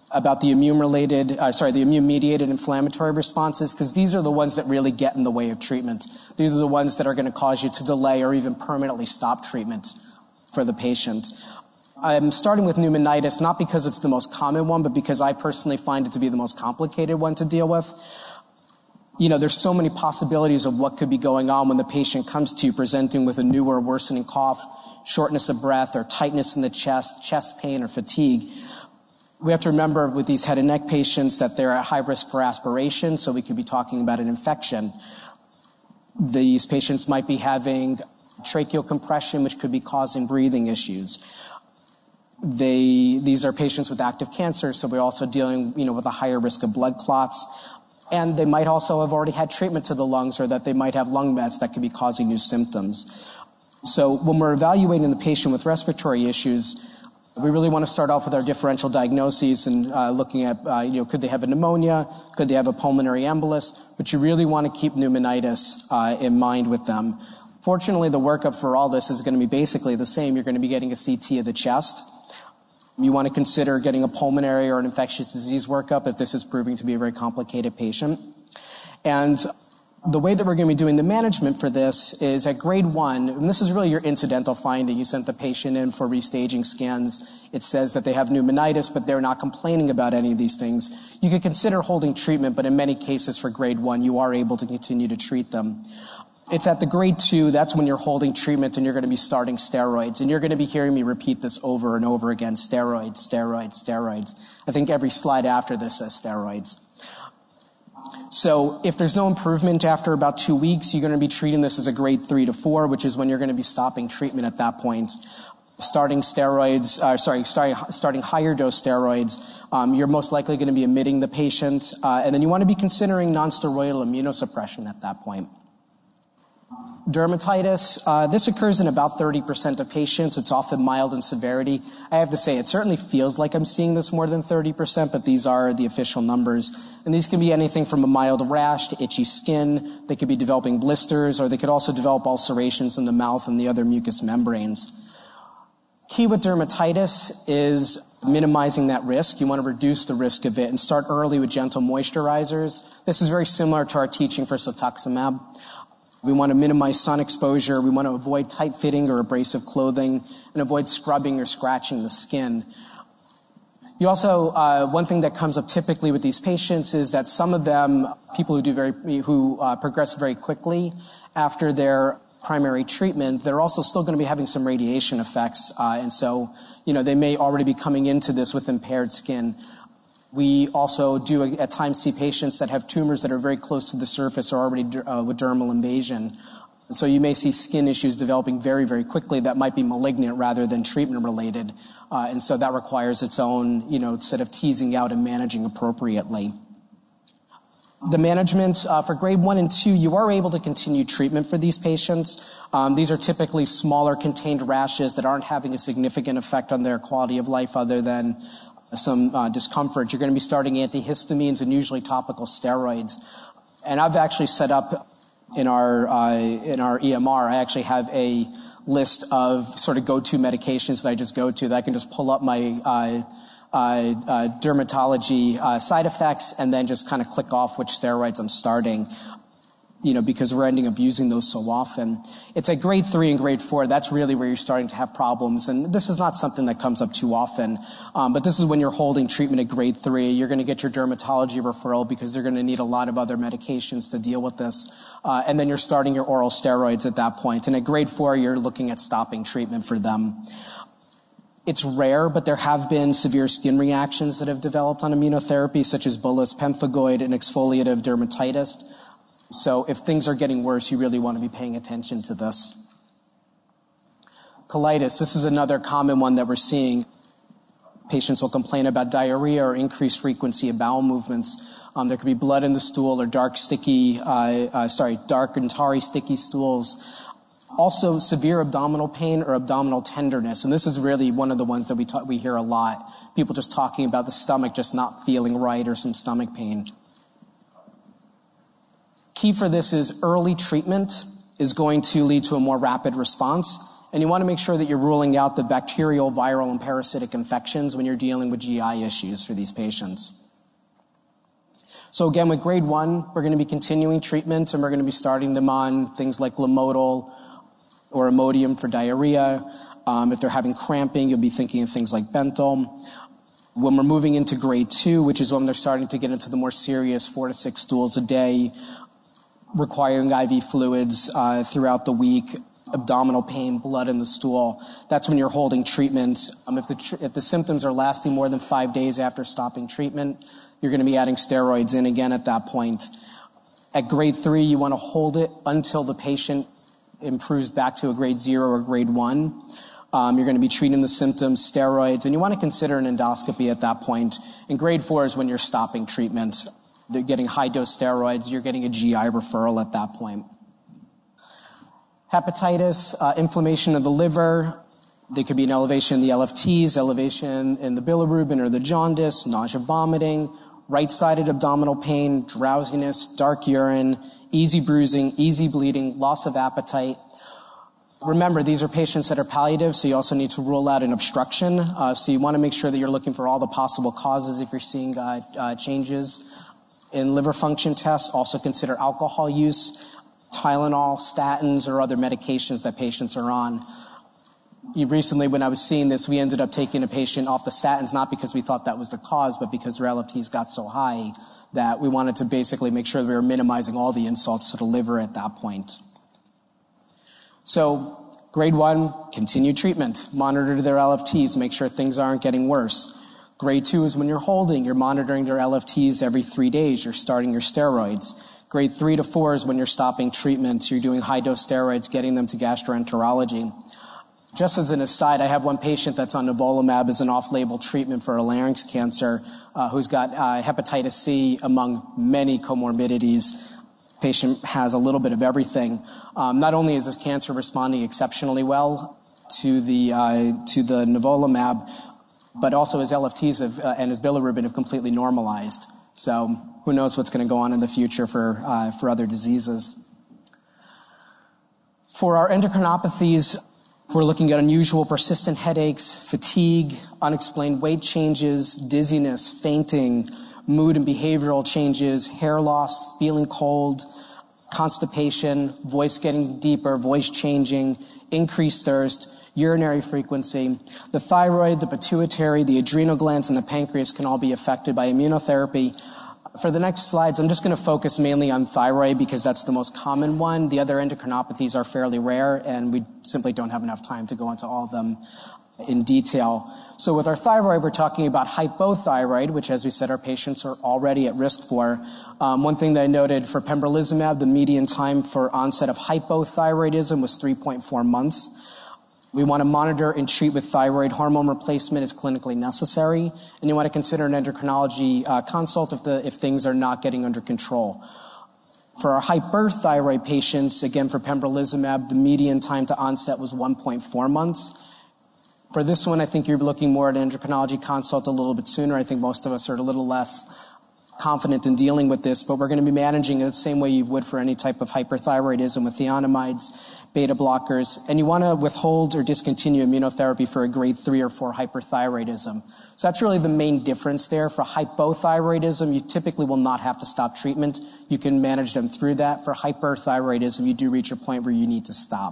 about the immune-related, uh, sorry, the immune-mediated inflammatory responses, because these are the ones that really get in the way of treatment. These are the ones that are going to cause you to delay or even permanently stop treatment for the patient. I'm starting with pneumonitis, not because it's the most common one, but because I personally find it to be the most complicated one to deal with. You know, there's so many possibilities of what could be going on when the patient comes to you presenting with a new or worsening cough, shortness of breath, or tightness in the chest, chest pain, or fatigue. We have to remember with these head and neck patients that they're at high risk for aspiration, so we could be talking about an infection. These patients might be having tracheal compression, which could be causing breathing issues. They, these are patients with active cancer, so we're also dealing, you know, with a higher risk of blood clots. And they might also have already had treatment to the lungs, or that they might have lung mets that could be causing new symptoms. So when we're evaluating the patient with respiratory issues, we really want to start off with our differential diagnoses and uh, looking at, uh, you know, could they have a pneumonia? Could they have a pulmonary embolus? But you really want to keep pneumonitis uh, in mind with them. Fortunately, the workup for all this is going to be basically the same. You're going to be getting a C T of the chest. You want to consider getting a pulmonary or an infectious disease workup if this is proving to be a very complicated patient. And the way that we're going to be doing the management for this is at grade one, and this is really your incidental finding. You sent the patient in for restaging scans. It says that they have pneumonitis, but they're not complaining about any of these things. You could consider holding treatment, but in many cases for grade one, you are able to continue to treat them. It's at the grade two, that's when you're holding treatment and you're going to be starting steroids. And you're going to be hearing me repeat this over and over again, steroids, steroids, steroids. I think every slide after this says steroids. So if there's no improvement after about two weeks, you're going to be treating this as a grade three to four, which is when you're going to be stopping treatment at that point. Starting steroids, uh, sorry, starting, starting higher dose steroids, um, you're most likely going to be admitting the patient. Uh, and then you want to be considering nonsteroidal immunosuppression at that point. Dermatitis, uh, this occurs in about thirty percent of patients. It's often mild in severity. I have to say, it certainly feels like I'm seeing this more than thirty percent, but these are the official numbers. And these can be anything from a mild rash to itchy skin. They could be developing blisters, or they could also develop ulcerations in the mouth and the other mucous membranes. Key with dermatitis is minimizing that risk. You want to reduce the risk of it and start early with gentle moisturizers. This is very similar to our teaching for cetuximab. We want to minimize sun exposure. We want to avoid tight-fitting or abrasive clothing and avoid scrubbing or scratching the skin. You also, uh, one thing that comes up typically with these patients is that some of them, people who do very, who uh, progress very quickly after their primary treatment, they're also still going to be having some radiation effects. Uh, and so, you know, they may already be coming into this with impaired skin. We also do at times see patients that have tumors that are very close to the surface or already uh, with dermal invasion. And so you may see skin issues developing very, very quickly that might be malignant rather than treatment related. Uh, and so that requires its own, you know, set of teasing out and managing appropriately. The management uh, for grade one and two, you are able to continue treatment for these patients. Um, these are typically smaller contained rashes that aren't having a significant effect on their quality of life other than some uh, discomfort. You're going to be starting antihistamines and usually topical steroids. And I've actually set up in our uh, in our E M R, I actually have a list of sort of go-to medications that I just go to that I can just pull up my uh, uh, uh, dermatology uh, side effects and then just kind of click off which steroids I'm starting. You know, because we're ending up using those so often. It's at grade three and grade four, that's really where you're starting to have problems. And this is not something that comes up too often. Um, but this is when you're holding treatment at grade three. You're going to get your dermatology referral because they're going to need a lot of other medications to deal with this. Uh, and then you're starting your oral steroids at that point. And at grade four, you're looking at stopping treatment for them. It's rare, but there have been severe skin reactions that have developed on immunotherapy, such as bullous pemphigoid and exfoliative dermatitis. So if things are getting worse, you really want to be paying attention to this. Colitis, this is another common one that we're seeing. Patients will complain about diarrhea or increased frequency of bowel movements. Um, there could be blood in the stool or dark, sticky, uh, uh, sorry, dark and tarry, sticky stools. Also, severe abdominal pain or abdominal tenderness. And this is really one of the ones that we, talk, we hear a lot. People just talking about the stomach just not feeling right or some stomach pain. Key for this is early treatment is going to lead to a more rapid response. And you want to make sure that you're ruling out the bacterial, viral, and parasitic infections when you're dealing with G I issues for these patients. So again, with grade one, we're going to be continuing treatment, and we're going to be starting them on things like Lamodal or Imodium for diarrhea. Um, if they're having cramping, you'll be thinking of things like Bentyl. When we're moving into grade two, which is when they're starting to get into the more serious four to six stools a day, requiring I V fluids uh, throughout the week, abdominal pain, blood in the stool, that's when you're holding treatment. Um, if, the tr- if the symptoms are lasting more than five days after stopping treatment, you're going to be adding steroids in again at that point. At grade three, you want to hold it until the patient improves back to a grade zero or grade one. Um, you're going to be treating the symptoms, steroids, and you want to consider an endoscopy at that point. And grade four is when you're stopping treatment. They're getting high-dose steroids. You're getting a G I referral at that point. Hepatitis, uh, inflammation of the liver. There could be an elevation in the L F Ts, elevation in the bilirubin or the jaundice, nausea, vomiting, right-sided abdominal pain, drowsiness, dark urine, easy bruising, easy bleeding, loss of appetite. Remember, these are patients that are palliative, so you also need to rule out an obstruction. Uh, so you want to make sure that you're looking for all the possible causes if you're seeing uh, uh, changes in liver function tests. Also consider alcohol use, Tylenol, statins, or other medications that patients are on. Recently, when I was seeing this, we ended up taking a patient off the statins, not because we thought that was the cause, but because their L F Ts got so high that we wanted to basically make sure that we were minimizing all the insults to the liver at that point. So, grade one, continue treatment. Monitor their L F Ts, make sure things aren't getting worse. Grade two is when you're holding, you're monitoring their L F Ts every three days, you're starting your steroids. Grade three to four is when you're stopping treatment, you're doing high-dose steroids, getting them to gastroenterology. Just as an aside, I have one patient that's on nivolumab as an off-label treatment for a larynx cancer uh, who's got uh, hepatitis C among many comorbidities. Patient has a little bit of everything. Um, not only is this cancer responding exceptionally well to the uh, to the nivolumab, but also his L F Ts have, uh, and his bilirubin have completely normalized. So who knows what's going to go on in the future for uh, for other diseases. For our endocrinopathies, we're looking at unusual persistent headaches, fatigue, unexplained weight changes, dizziness, fainting, mood and behavioral changes, hair loss, feeling cold, constipation, voice getting deeper, voice changing, increased thirst, urinary frequency. The thyroid, the pituitary, the adrenal glands, and the pancreas can all be affected by immunotherapy. For the next slides, I'm just going to focus mainly on thyroid because that's the most common one. The other endocrinopathies are fairly rare, and we simply don't have enough time to go into all of them in detail. So with our thyroid, we're talking about hypothyroid, which, as we said, our patients are already at risk for. Um, one thing that I noted for pembrolizumab, the median time for onset of hypothyroidism was three point four months. We want to monitor and treat with thyroid hormone replacement as clinically necessary, and you want to consider an endocrinology uh, consult if, the, if things are not getting under control. For our hyperthyroid patients, again for pembrolizumab, the median time to onset was one point four months. For this one, I think you're looking more at an endocrinology consult a little bit sooner. I think most of us are a little less confident in dealing with this, but we're going to be managing it the same way you would for any type of hyperthyroidism with theanamides, beta blockers, and you want to withhold or discontinue immunotherapy for a grade three or four hyperthyroidism. So that's really the main difference there. For hypothyroidism, you typically will not have to stop treatment. You can manage them through that. For hyperthyroidism, you do reach a point where you need to stop.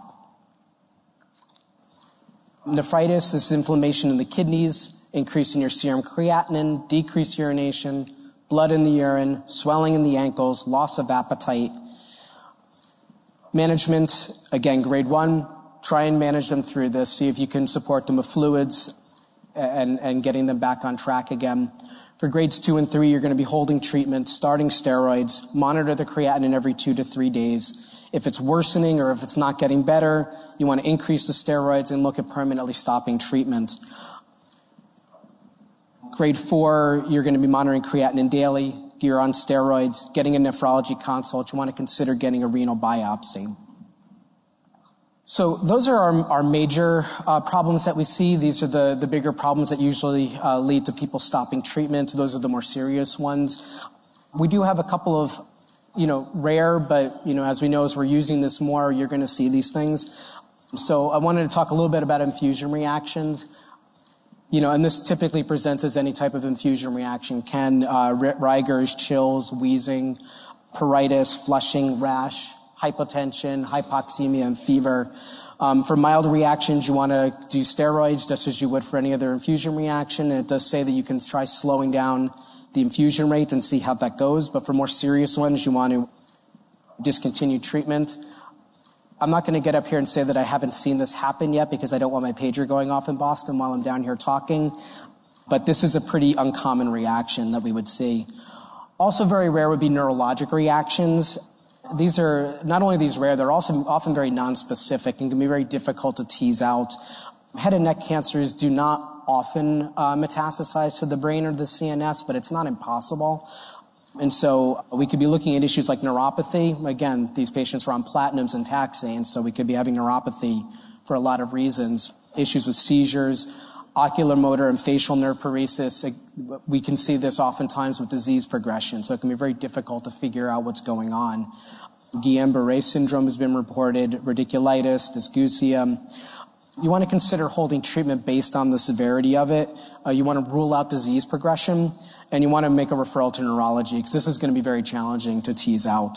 Nephritis is inflammation in the kidneys, increase in your serum creatinine, decreased urination, blood in the urine, swelling in the ankles, loss of appetite. Management, again, grade one, try and manage them through this. See if you can support them with fluids and, and getting them back on track again. For grades two and three, you're going to be holding treatment, starting steroids, monitor the creatinine every two to three days. If it's worsening or if it's not getting better, you want to increase the steroids and look at permanently stopping treatment. Grade four, you're going to be monitoring creatinine daily. You're on steroids, getting a nephrology consult. You want to consider getting a renal biopsy. So those are our, our major uh, problems that we see. These are the, the bigger problems that usually uh, lead to people stopping treatment. Those are the more serious ones. We do have a couple of, you know, rare, but, you know, as we know, as we're using this more, you're going to see these things. So I wanted to talk a little bit about infusion reactions. You know, and this typically presents as any type of infusion reaction. Can uh, rigors, chills, wheezing, pruritus, flushing, rash, hypotension, hypoxemia, and fever. Um, for mild reactions, you want to do steroids just as you would for any other infusion reaction. And it does say that you can try slowing down the infusion rate and see how that goes. But for more serious ones, you want to discontinue treatment. I'm not going to get up here and say that I haven't seen this happen yet because I don't want my pager going off in Boston while I'm down here talking. But this is a pretty uncommon reaction that we would see. Also very rare would be neurologic reactions. These are not only these rare, they're also often very nonspecific and can be very difficult to tease out. Head and neck cancers do not often uh, metastasize to the brain or the C N S, but it's not impossible. And so we could be looking at issues like neuropathy. Again, these patients are on platinums and taxanes, so we could be having neuropathy for a lot of reasons. Issues with seizures, ocular motor and facial nerve paresis. We can see this oftentimes with disease progression, so it can be very difficult to figure out what's going on. Guillain-Barré syndrome has been reported, radiculitis, dysgeusia. You want to consider holding treatment based on the severity of it. Uh, you want to rule out disease progression, and you want to make a referral to neurology, because this is going to be very challenging to tease out.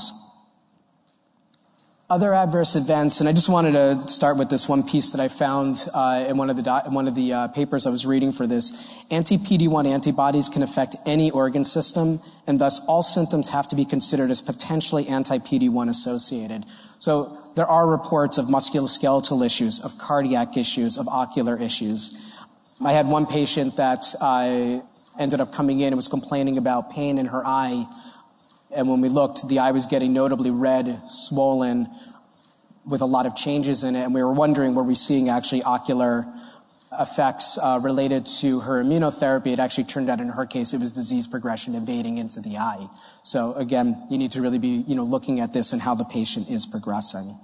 Other adverse events, and I just wanted to start with this one piece that I found uh, in one of the, do- one of the uh, papers I was reading for this. Anti-P D one antibodies can affect any organ system, and thus all symptoms have to be considered as potentially anti-P D one associated. So there are reports of musculoskeletal issues, of cardiac issues, of ocular issues. I had one patient that uh, ended up coming in and was complaining about pain in her eye. And when we looked, the eye was getting notably red, swollen, with a lot of changes in it. And we were wondering, were we seeing actually ocular effects uh, related to her immunotherapy? It actually turned out in her case it was disease progression invading into the eye. So again, you need to really be you know, looking at this and how the patient is progressing.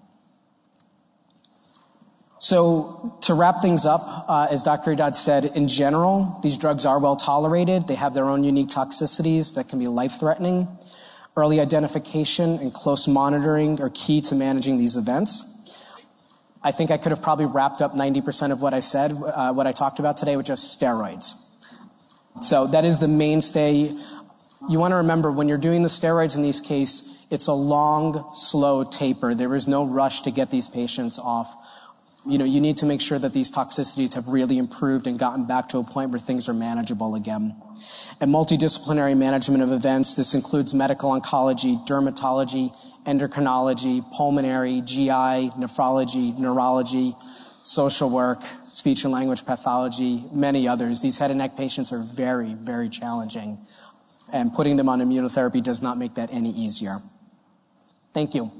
So to wrap things up, uh, as Doctor Haddad said, in general, these drugs are well tolerated. They have their own unique toxicities that can be life-threatening. Early identification and close monitoring are key to managing these events. I think I could have probably wrapped up ninety percent of what I said, uh, what I talked about today, with just steroids. So that is the mainstay. You want to remember, when you're doing the steroids in these cases, it's a long, slow taper. There is no rush to get these patients off. You know, you need to make sure that these toxicities have really improved and gotten back to a point where things are manageable again. And multidisciplinary management of events, this includes medical oncology, dermatology, endocrinology, pulmonary, G I, nephrology, neurology, social work, speech and language pathology, many others. These head and neck patients are very, very challenging, and putting them on immunotherapy does not make that any easier. Thank you.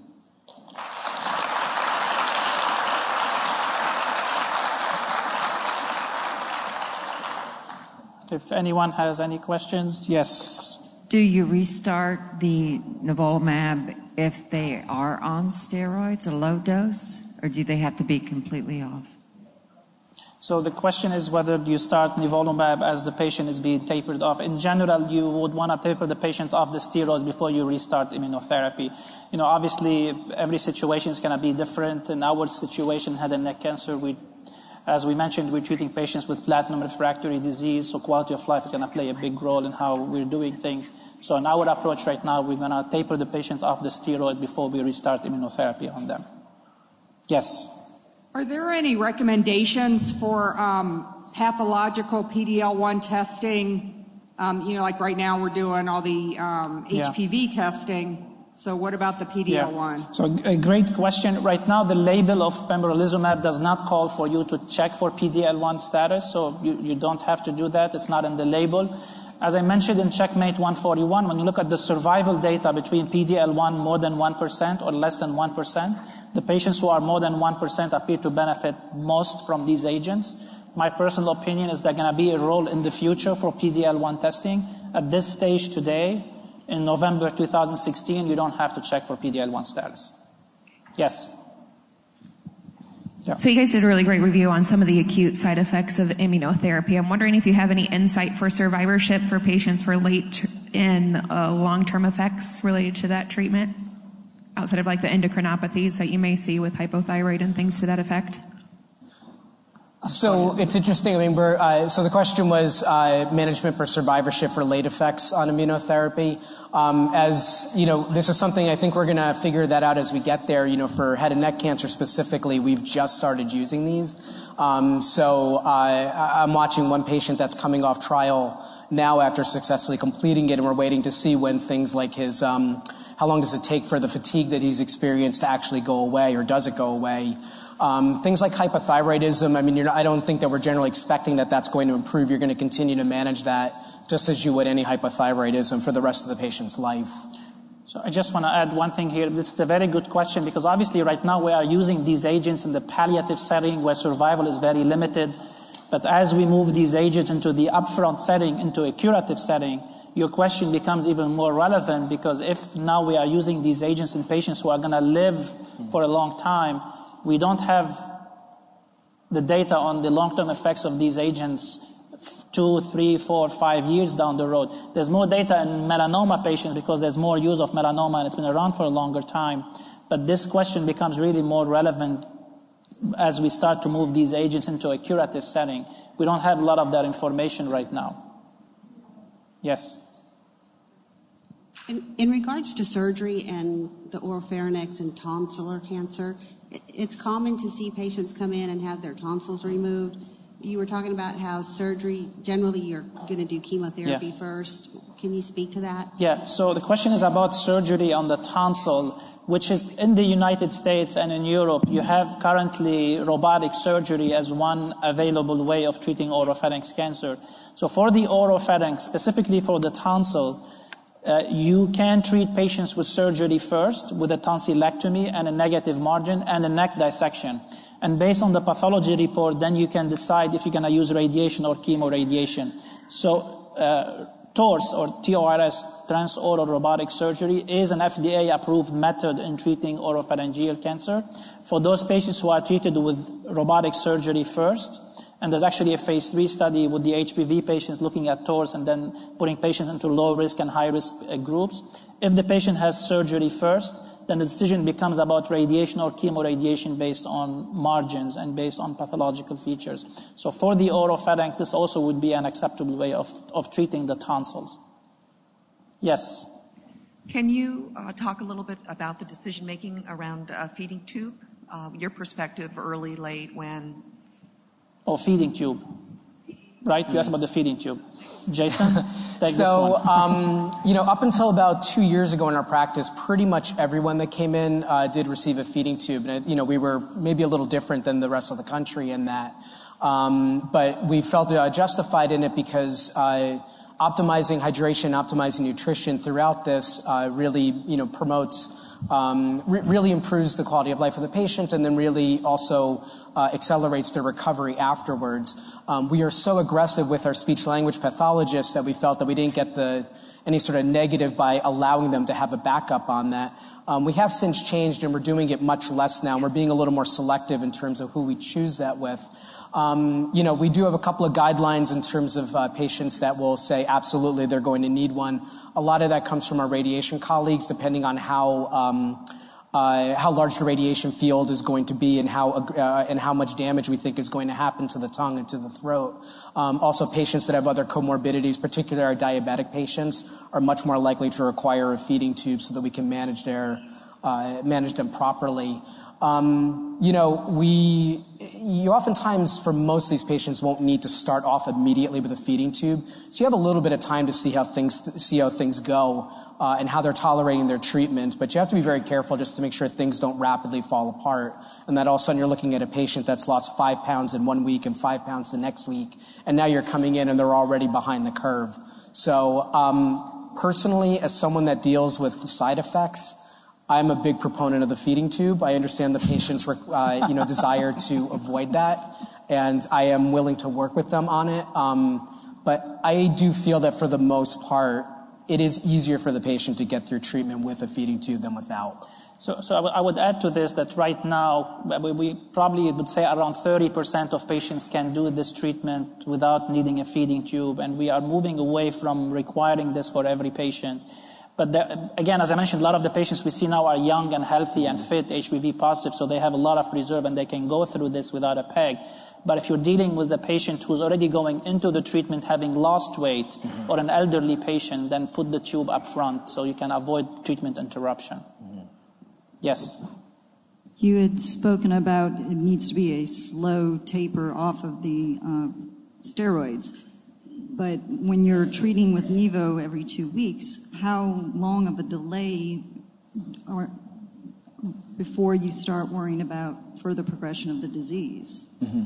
If anyone has any questions, yes. Do you restart the nivolumab if they are on steroids, a low dose, or do they have to be completely off? So the question is whether you start nivolumab as the patient is being tapered off. In general, you would want to taper the patient off the steroids before you restart immunotherapy. You know, obviously, every situation is going to be different. In our situation, head and neck cancer, we As we mentioned, we're treating patients with platinum refractory disease, so quality of life is going to play a big role in how we're doing things. So in our approach right now, we're going to taper the patient off the steroid before we restart immunotherapy on them. Yes? Are there any recommendations for um, pathological P D L one testing? Um, you know, like right now we're doing all the um, H P V yeah. testing. So what about the P D L one? Yeah. So a great question. Right now, the label of pembrolizumab does not call for you to check for P D L one status, so you, you don't have to do that. It's not in the label. As I mentioned in Checkmate one forty-one, when you look at the survival data between P D L one more than one percent or less than one percent, the patients who are more than one percent appear to benefit most from these agents. My personal opinion is there's going to be a role in the future for P D L one testing. At this stage today, in November two thousand sixteen, you don't have to check for P D L one status. Yes? Yeah. So you guys did a really great review on some of the acute side effects of immunotherapy. I'm wondering if you have any insight for survivorship for patients for late and uh, long-term effects related to that treatment? outside of like the endocrinopathies that you may see with hypothyroid and things to that effect? So it's interesting. I mean, we're, uh, so the question was uh, management for survivorship for late effects on immunotherapy. Um, as you know, this is something I think we're going to figure that out as we get there. You know, for head and neck cancer specifically, we've just started using these. Um, so uh, I'm watching one patient that's coming off trial now after successfully completing it, and we're waiting to see when things like his, um, how long does it take for the fatigue that he's experienced to actually go away, or does it go away? Um, things like hypothyroidism, I mean, you're not, I don't think that we're generally expecting that that's going to improve. You're going to continue to manage that just as you would any hypothyroidism for the rest of the patient's life. So I just want to add one thing here. This is a very good question, because obviously right now we are using these agents in the palliative setting where survival is very limited. But as we move these agents into the upfront setting, into a curative setting, your question becomes even more relevant, because if now we are using these agents in patients who are going to live for a long time, we don't have the data on the long-term effects of these agents two, three, four, five years down the road. There's more data in melanoma patients because there's more use of melanoma and it's been around for a longer time. But this question becomes really more relevant as we start to move these agents into a curative setting. We don't have a lot of that information right now. Yes? In, in regards to surgery and the oropharynx and tonsillar cancer, it's common to see patients come in and have their tonsils removed. You were talking about how surgery, generally you're going to do chemotherapy yeah. first. Can you speak to that? Yeah, so the question is about surgery on the tonsil, which is in the United States and in Europe. You have currently robotic surgery as one available way of treating oropharynx cancer. So for the oropharynx, specifically for the tonsil, Uh, you can treat patients with surgery first, with a tonsillectomy and a negative margin and a neck dissection. And based on the pathology report, then you can decide if you're going to use radiation or chemoradiation. So uh, T O R S, or T O R S, transoral robotic surgery, is an F D A-approved method in treating oropharyngeal cancer. For those patients who are treated with robotic surgery first, and there's actually a phase three study with the H P V patients looking at T O R S and then putting patients into low-risk and high-risk uh, groups. If the patient has surgery first, then the decision becomes about radiation or chemoradiation based on margins and based on pathological features. So for the oropharynx, this also would be an acceptable way of, of treating the tonsils. Yes? Can you uh, talk a little bit about the decision-making around a feeding tube? Uh, your perspective, early, late, when? Oh, feeding tube, right? You asked about the feeding tube. Jason, take so, this one. um, you know, up until about two years ago in our practice, pretty much everyone that came in uh, did receive a feeding tube. And, you know, we were maybe a little different than the rest of the country in that. Um, but we felt uh, justified in it because uh, optimizing hydration, optimizing nutrition throughout this uh, really, you know, promotes, um, re- really improves the quality of life of the patient, and then really also Uh, accelerates their recovery afterwards. Um, we are so aggressive with our speech-language pathologists that we felt that we didn't get the any sort of negative by allowing them to have a backup on that. Um, we have since changed, and we're doing it much less now. We're being a little more selective in terms of who we choose that with. Um, you know, we do have a couple of guidelines in terms of uh, patients that will say absolutely they're going to need one. A lot of that comes from our radiation colleagues, depending on how um, Uh, how large the radiation field is going to be, and how uh, and how much damage we think is going to happen to the tongue and to the throat. Um, also, patients that have other comorbidities, particularly our diabetic patients, are much more likely to require a feeding tube so that we can manage their uh, manage them properly. Um, you know, we you oftentimes for most of these patients won't need to start off immediately with a feeding tube, so you have a little bit of time to see how things see how things go. Uh, and how they're tolerating their treatment. But you have to be very careful just to make sure things don't rapidly fall apart, and that all of a sudden you're looking at a patient that's lost five pounds in one week and five pounds the next week, and now you're coming in and they're already behind the curve. So um, personally, as someone that deals with side effects, I'm a big proponent of the feeding tube. I understand the patient's uh, you know, desire to avoid that, and I am willing to work with them on it. Um, but I do feel that for the most part, it is easier for the patient to get through treatment with a feeding tube than without. So, so I, w- I would add to this that right now, we, we probably would say around thirty percent of patients can do this treatment without needing a feeding tube, and we are moving away from requiring this for every patient. But there, again, as I mentioned, a lot of the patients we see now are young and healthy and fit, H P V positive, so they have a lot of reserve and they can go through this without a PEG. But if you're dealing with a patient who's already going into the treatment having lost weight, mm-hmm. or an elderly patient, then put the tube up front so you can avoid treatment interruption. Mm-hmm. Yes? You had spoken about it needs to be a slow taper off of the uh, steroids. But when you're treating with Nivo every two weeks, how long of a delay or before you start worrying about further progression of the disease? Mm-hmm.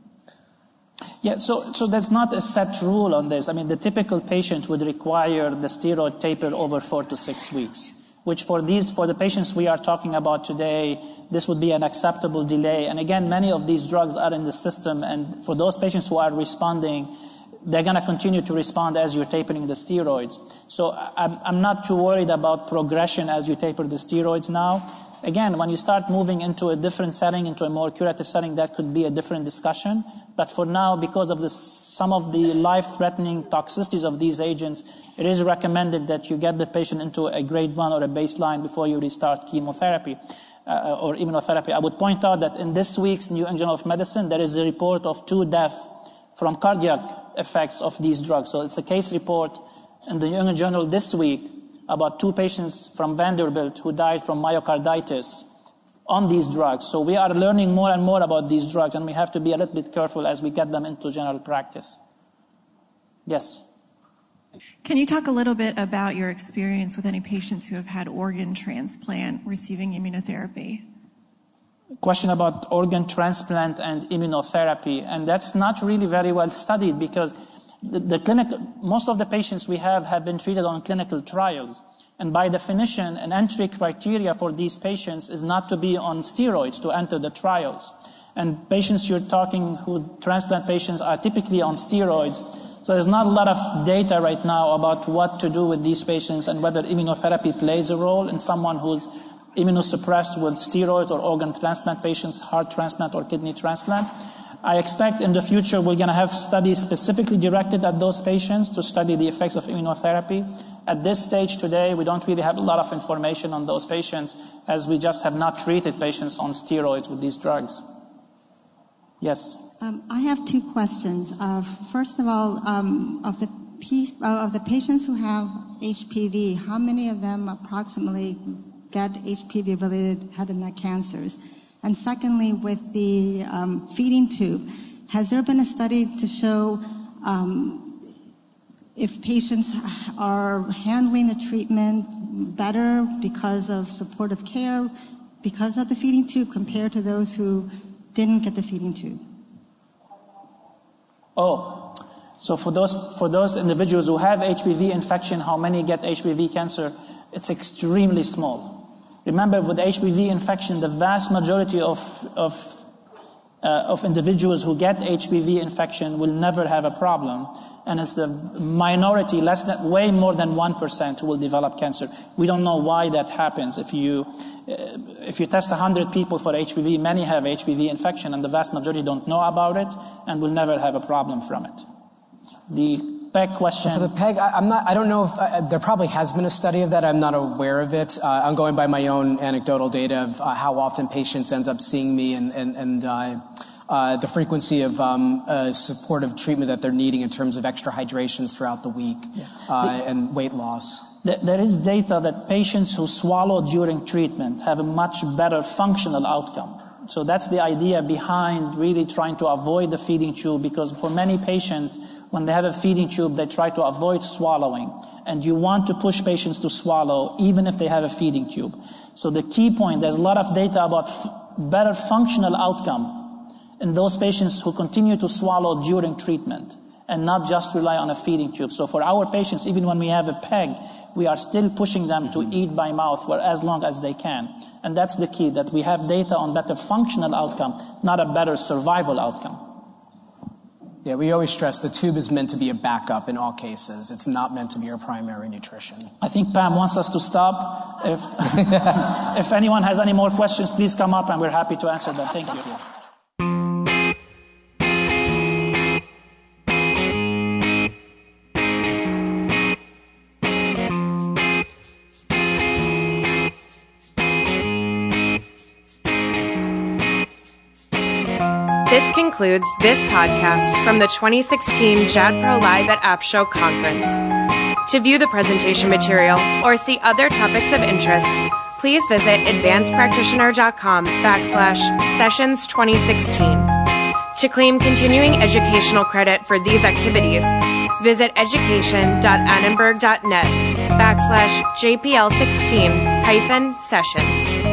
Yeah, so, so there's not a set rule on this. I mean, the typical patient would require the steroid taper over four to six weeks, which for these, for the patients we are talking about today, this would be an acceptable delay. And again, many of these drugs are in the system, and for those patients who are responding, they're going to continue to respond as you're tapering the steroids. So I'm, I'm not too worried about progression as you taper the steroids now. Again, when you start moving into a different setting, into a more curative setting, that could be a different discussion. But for now, because of the, some of the life-threatening toxicities of these agents, it is recommended that you get the patient into a grade one or a baseline before you restart chemotherapy uh, or immunotherapy. I would point out that in this week's New England Journal of Medicine, there is a report of two deaths from cardiac effects of these drugs. So it's a case report in the New England Journal this week about two patients from Vanderbilt who died from myocarditis on these drugs. So we are learning more and more about these drugs, and we have to be a little bit careful as we get them into general practice. Yes? Can you talk a little bit about your experience with any patients who have had organ transplant receiving immunotherapy? Question about organ transplant and immunotherapy, and that's not really very well studied because the, the clinic, most of the patients we have have been treated on clinical trials, and by definition, an entry criteria for these patients is not to be on steroids to enter the trials. And patients you're talking who transplant patients are typically on steroids, so there's not a lot of data right now about what to do with these patients and whether immunotherapy plays a role in someone who's immunosuppressed with steroids or organ transplant patients, heart transplant or kidney transplant. I expect in the future we're going to have studies specifically directed at those patients to study the effects of immunotherapy. At this stage today, we don't really have a lot of information on those patients as we just have not treated patients on steroids with these drugs. Yes? Um, I have two questions. Uh, first of all, um, of the P- uh, of the patients who have H P V, how many of them approximately get H P V-related head and neck cancers? And secondly, with the um, feeding tube, has there been a study to show um, if patients are handling the treatment better because of supportive care, because of the feeding tube, compared to those who didn't get the feeding tube? Oh, so for those, for those individuals who have H P V infection, how many get H P V cancer? It's extremely small. Remember, with H P V infection, the vast majority of, of, uh, of individuals who get H P V infection will never have a problem. And it's the minority, less than, way more than one percent who will develop cancer. We don't know why that happens. If you, uh, if you test one hundred people for H P V, many have H P V infection, and the vast majority don't know about it and will never have a problem from it. The PEG question. For the PEG, I, I'm not, I don't know if, uh, there probably has been a study of that. I'm not aware of it. Uh, I'm going by my own anecdotal data of uh, how often patients end up seeing me and, and, and uh, uh, the frequency of um, uh, supportive treatment that they're needing in terms of extra hydrations throughout the week yeah. uh, the, and weight loss. There is data that patients who swallow during treatment have a much better functional outcome. So that's the idea behind really trying to avoid the feeding tube, because for many patients, when they have a feeding tube, they try to avoid swallowing. And you want to push patients to swallow even if they have a feeding tube. So the key point, there's a lot of data about f- better functional outcome in those patients who continue to swallow during treatment and not just rely on a feeding tube. So for our patients, even when we have a PEG, we are still pushing them to eat by mouth for as long as they can. And that's the key, that we have data on better functional outcome, not a better survival outcome. Yeah, we always stress the tube is meant to be a backup in all cases. It's not meant to be your primary nutrition. I think Pam wants us to stop. If, if anyone has any more questions, please come up and we're happy to answer them. Thank you. concludes this podcast from the twenty sixteen JADPRO Live at App Show conference. To view the presentation material or see other topics of interest, please visit advancedpractitioner.com backslash sessions 2016. To claim continuing educational credit for these activities, visit education.annenberg.net backslash JPL16 hyphen sessions.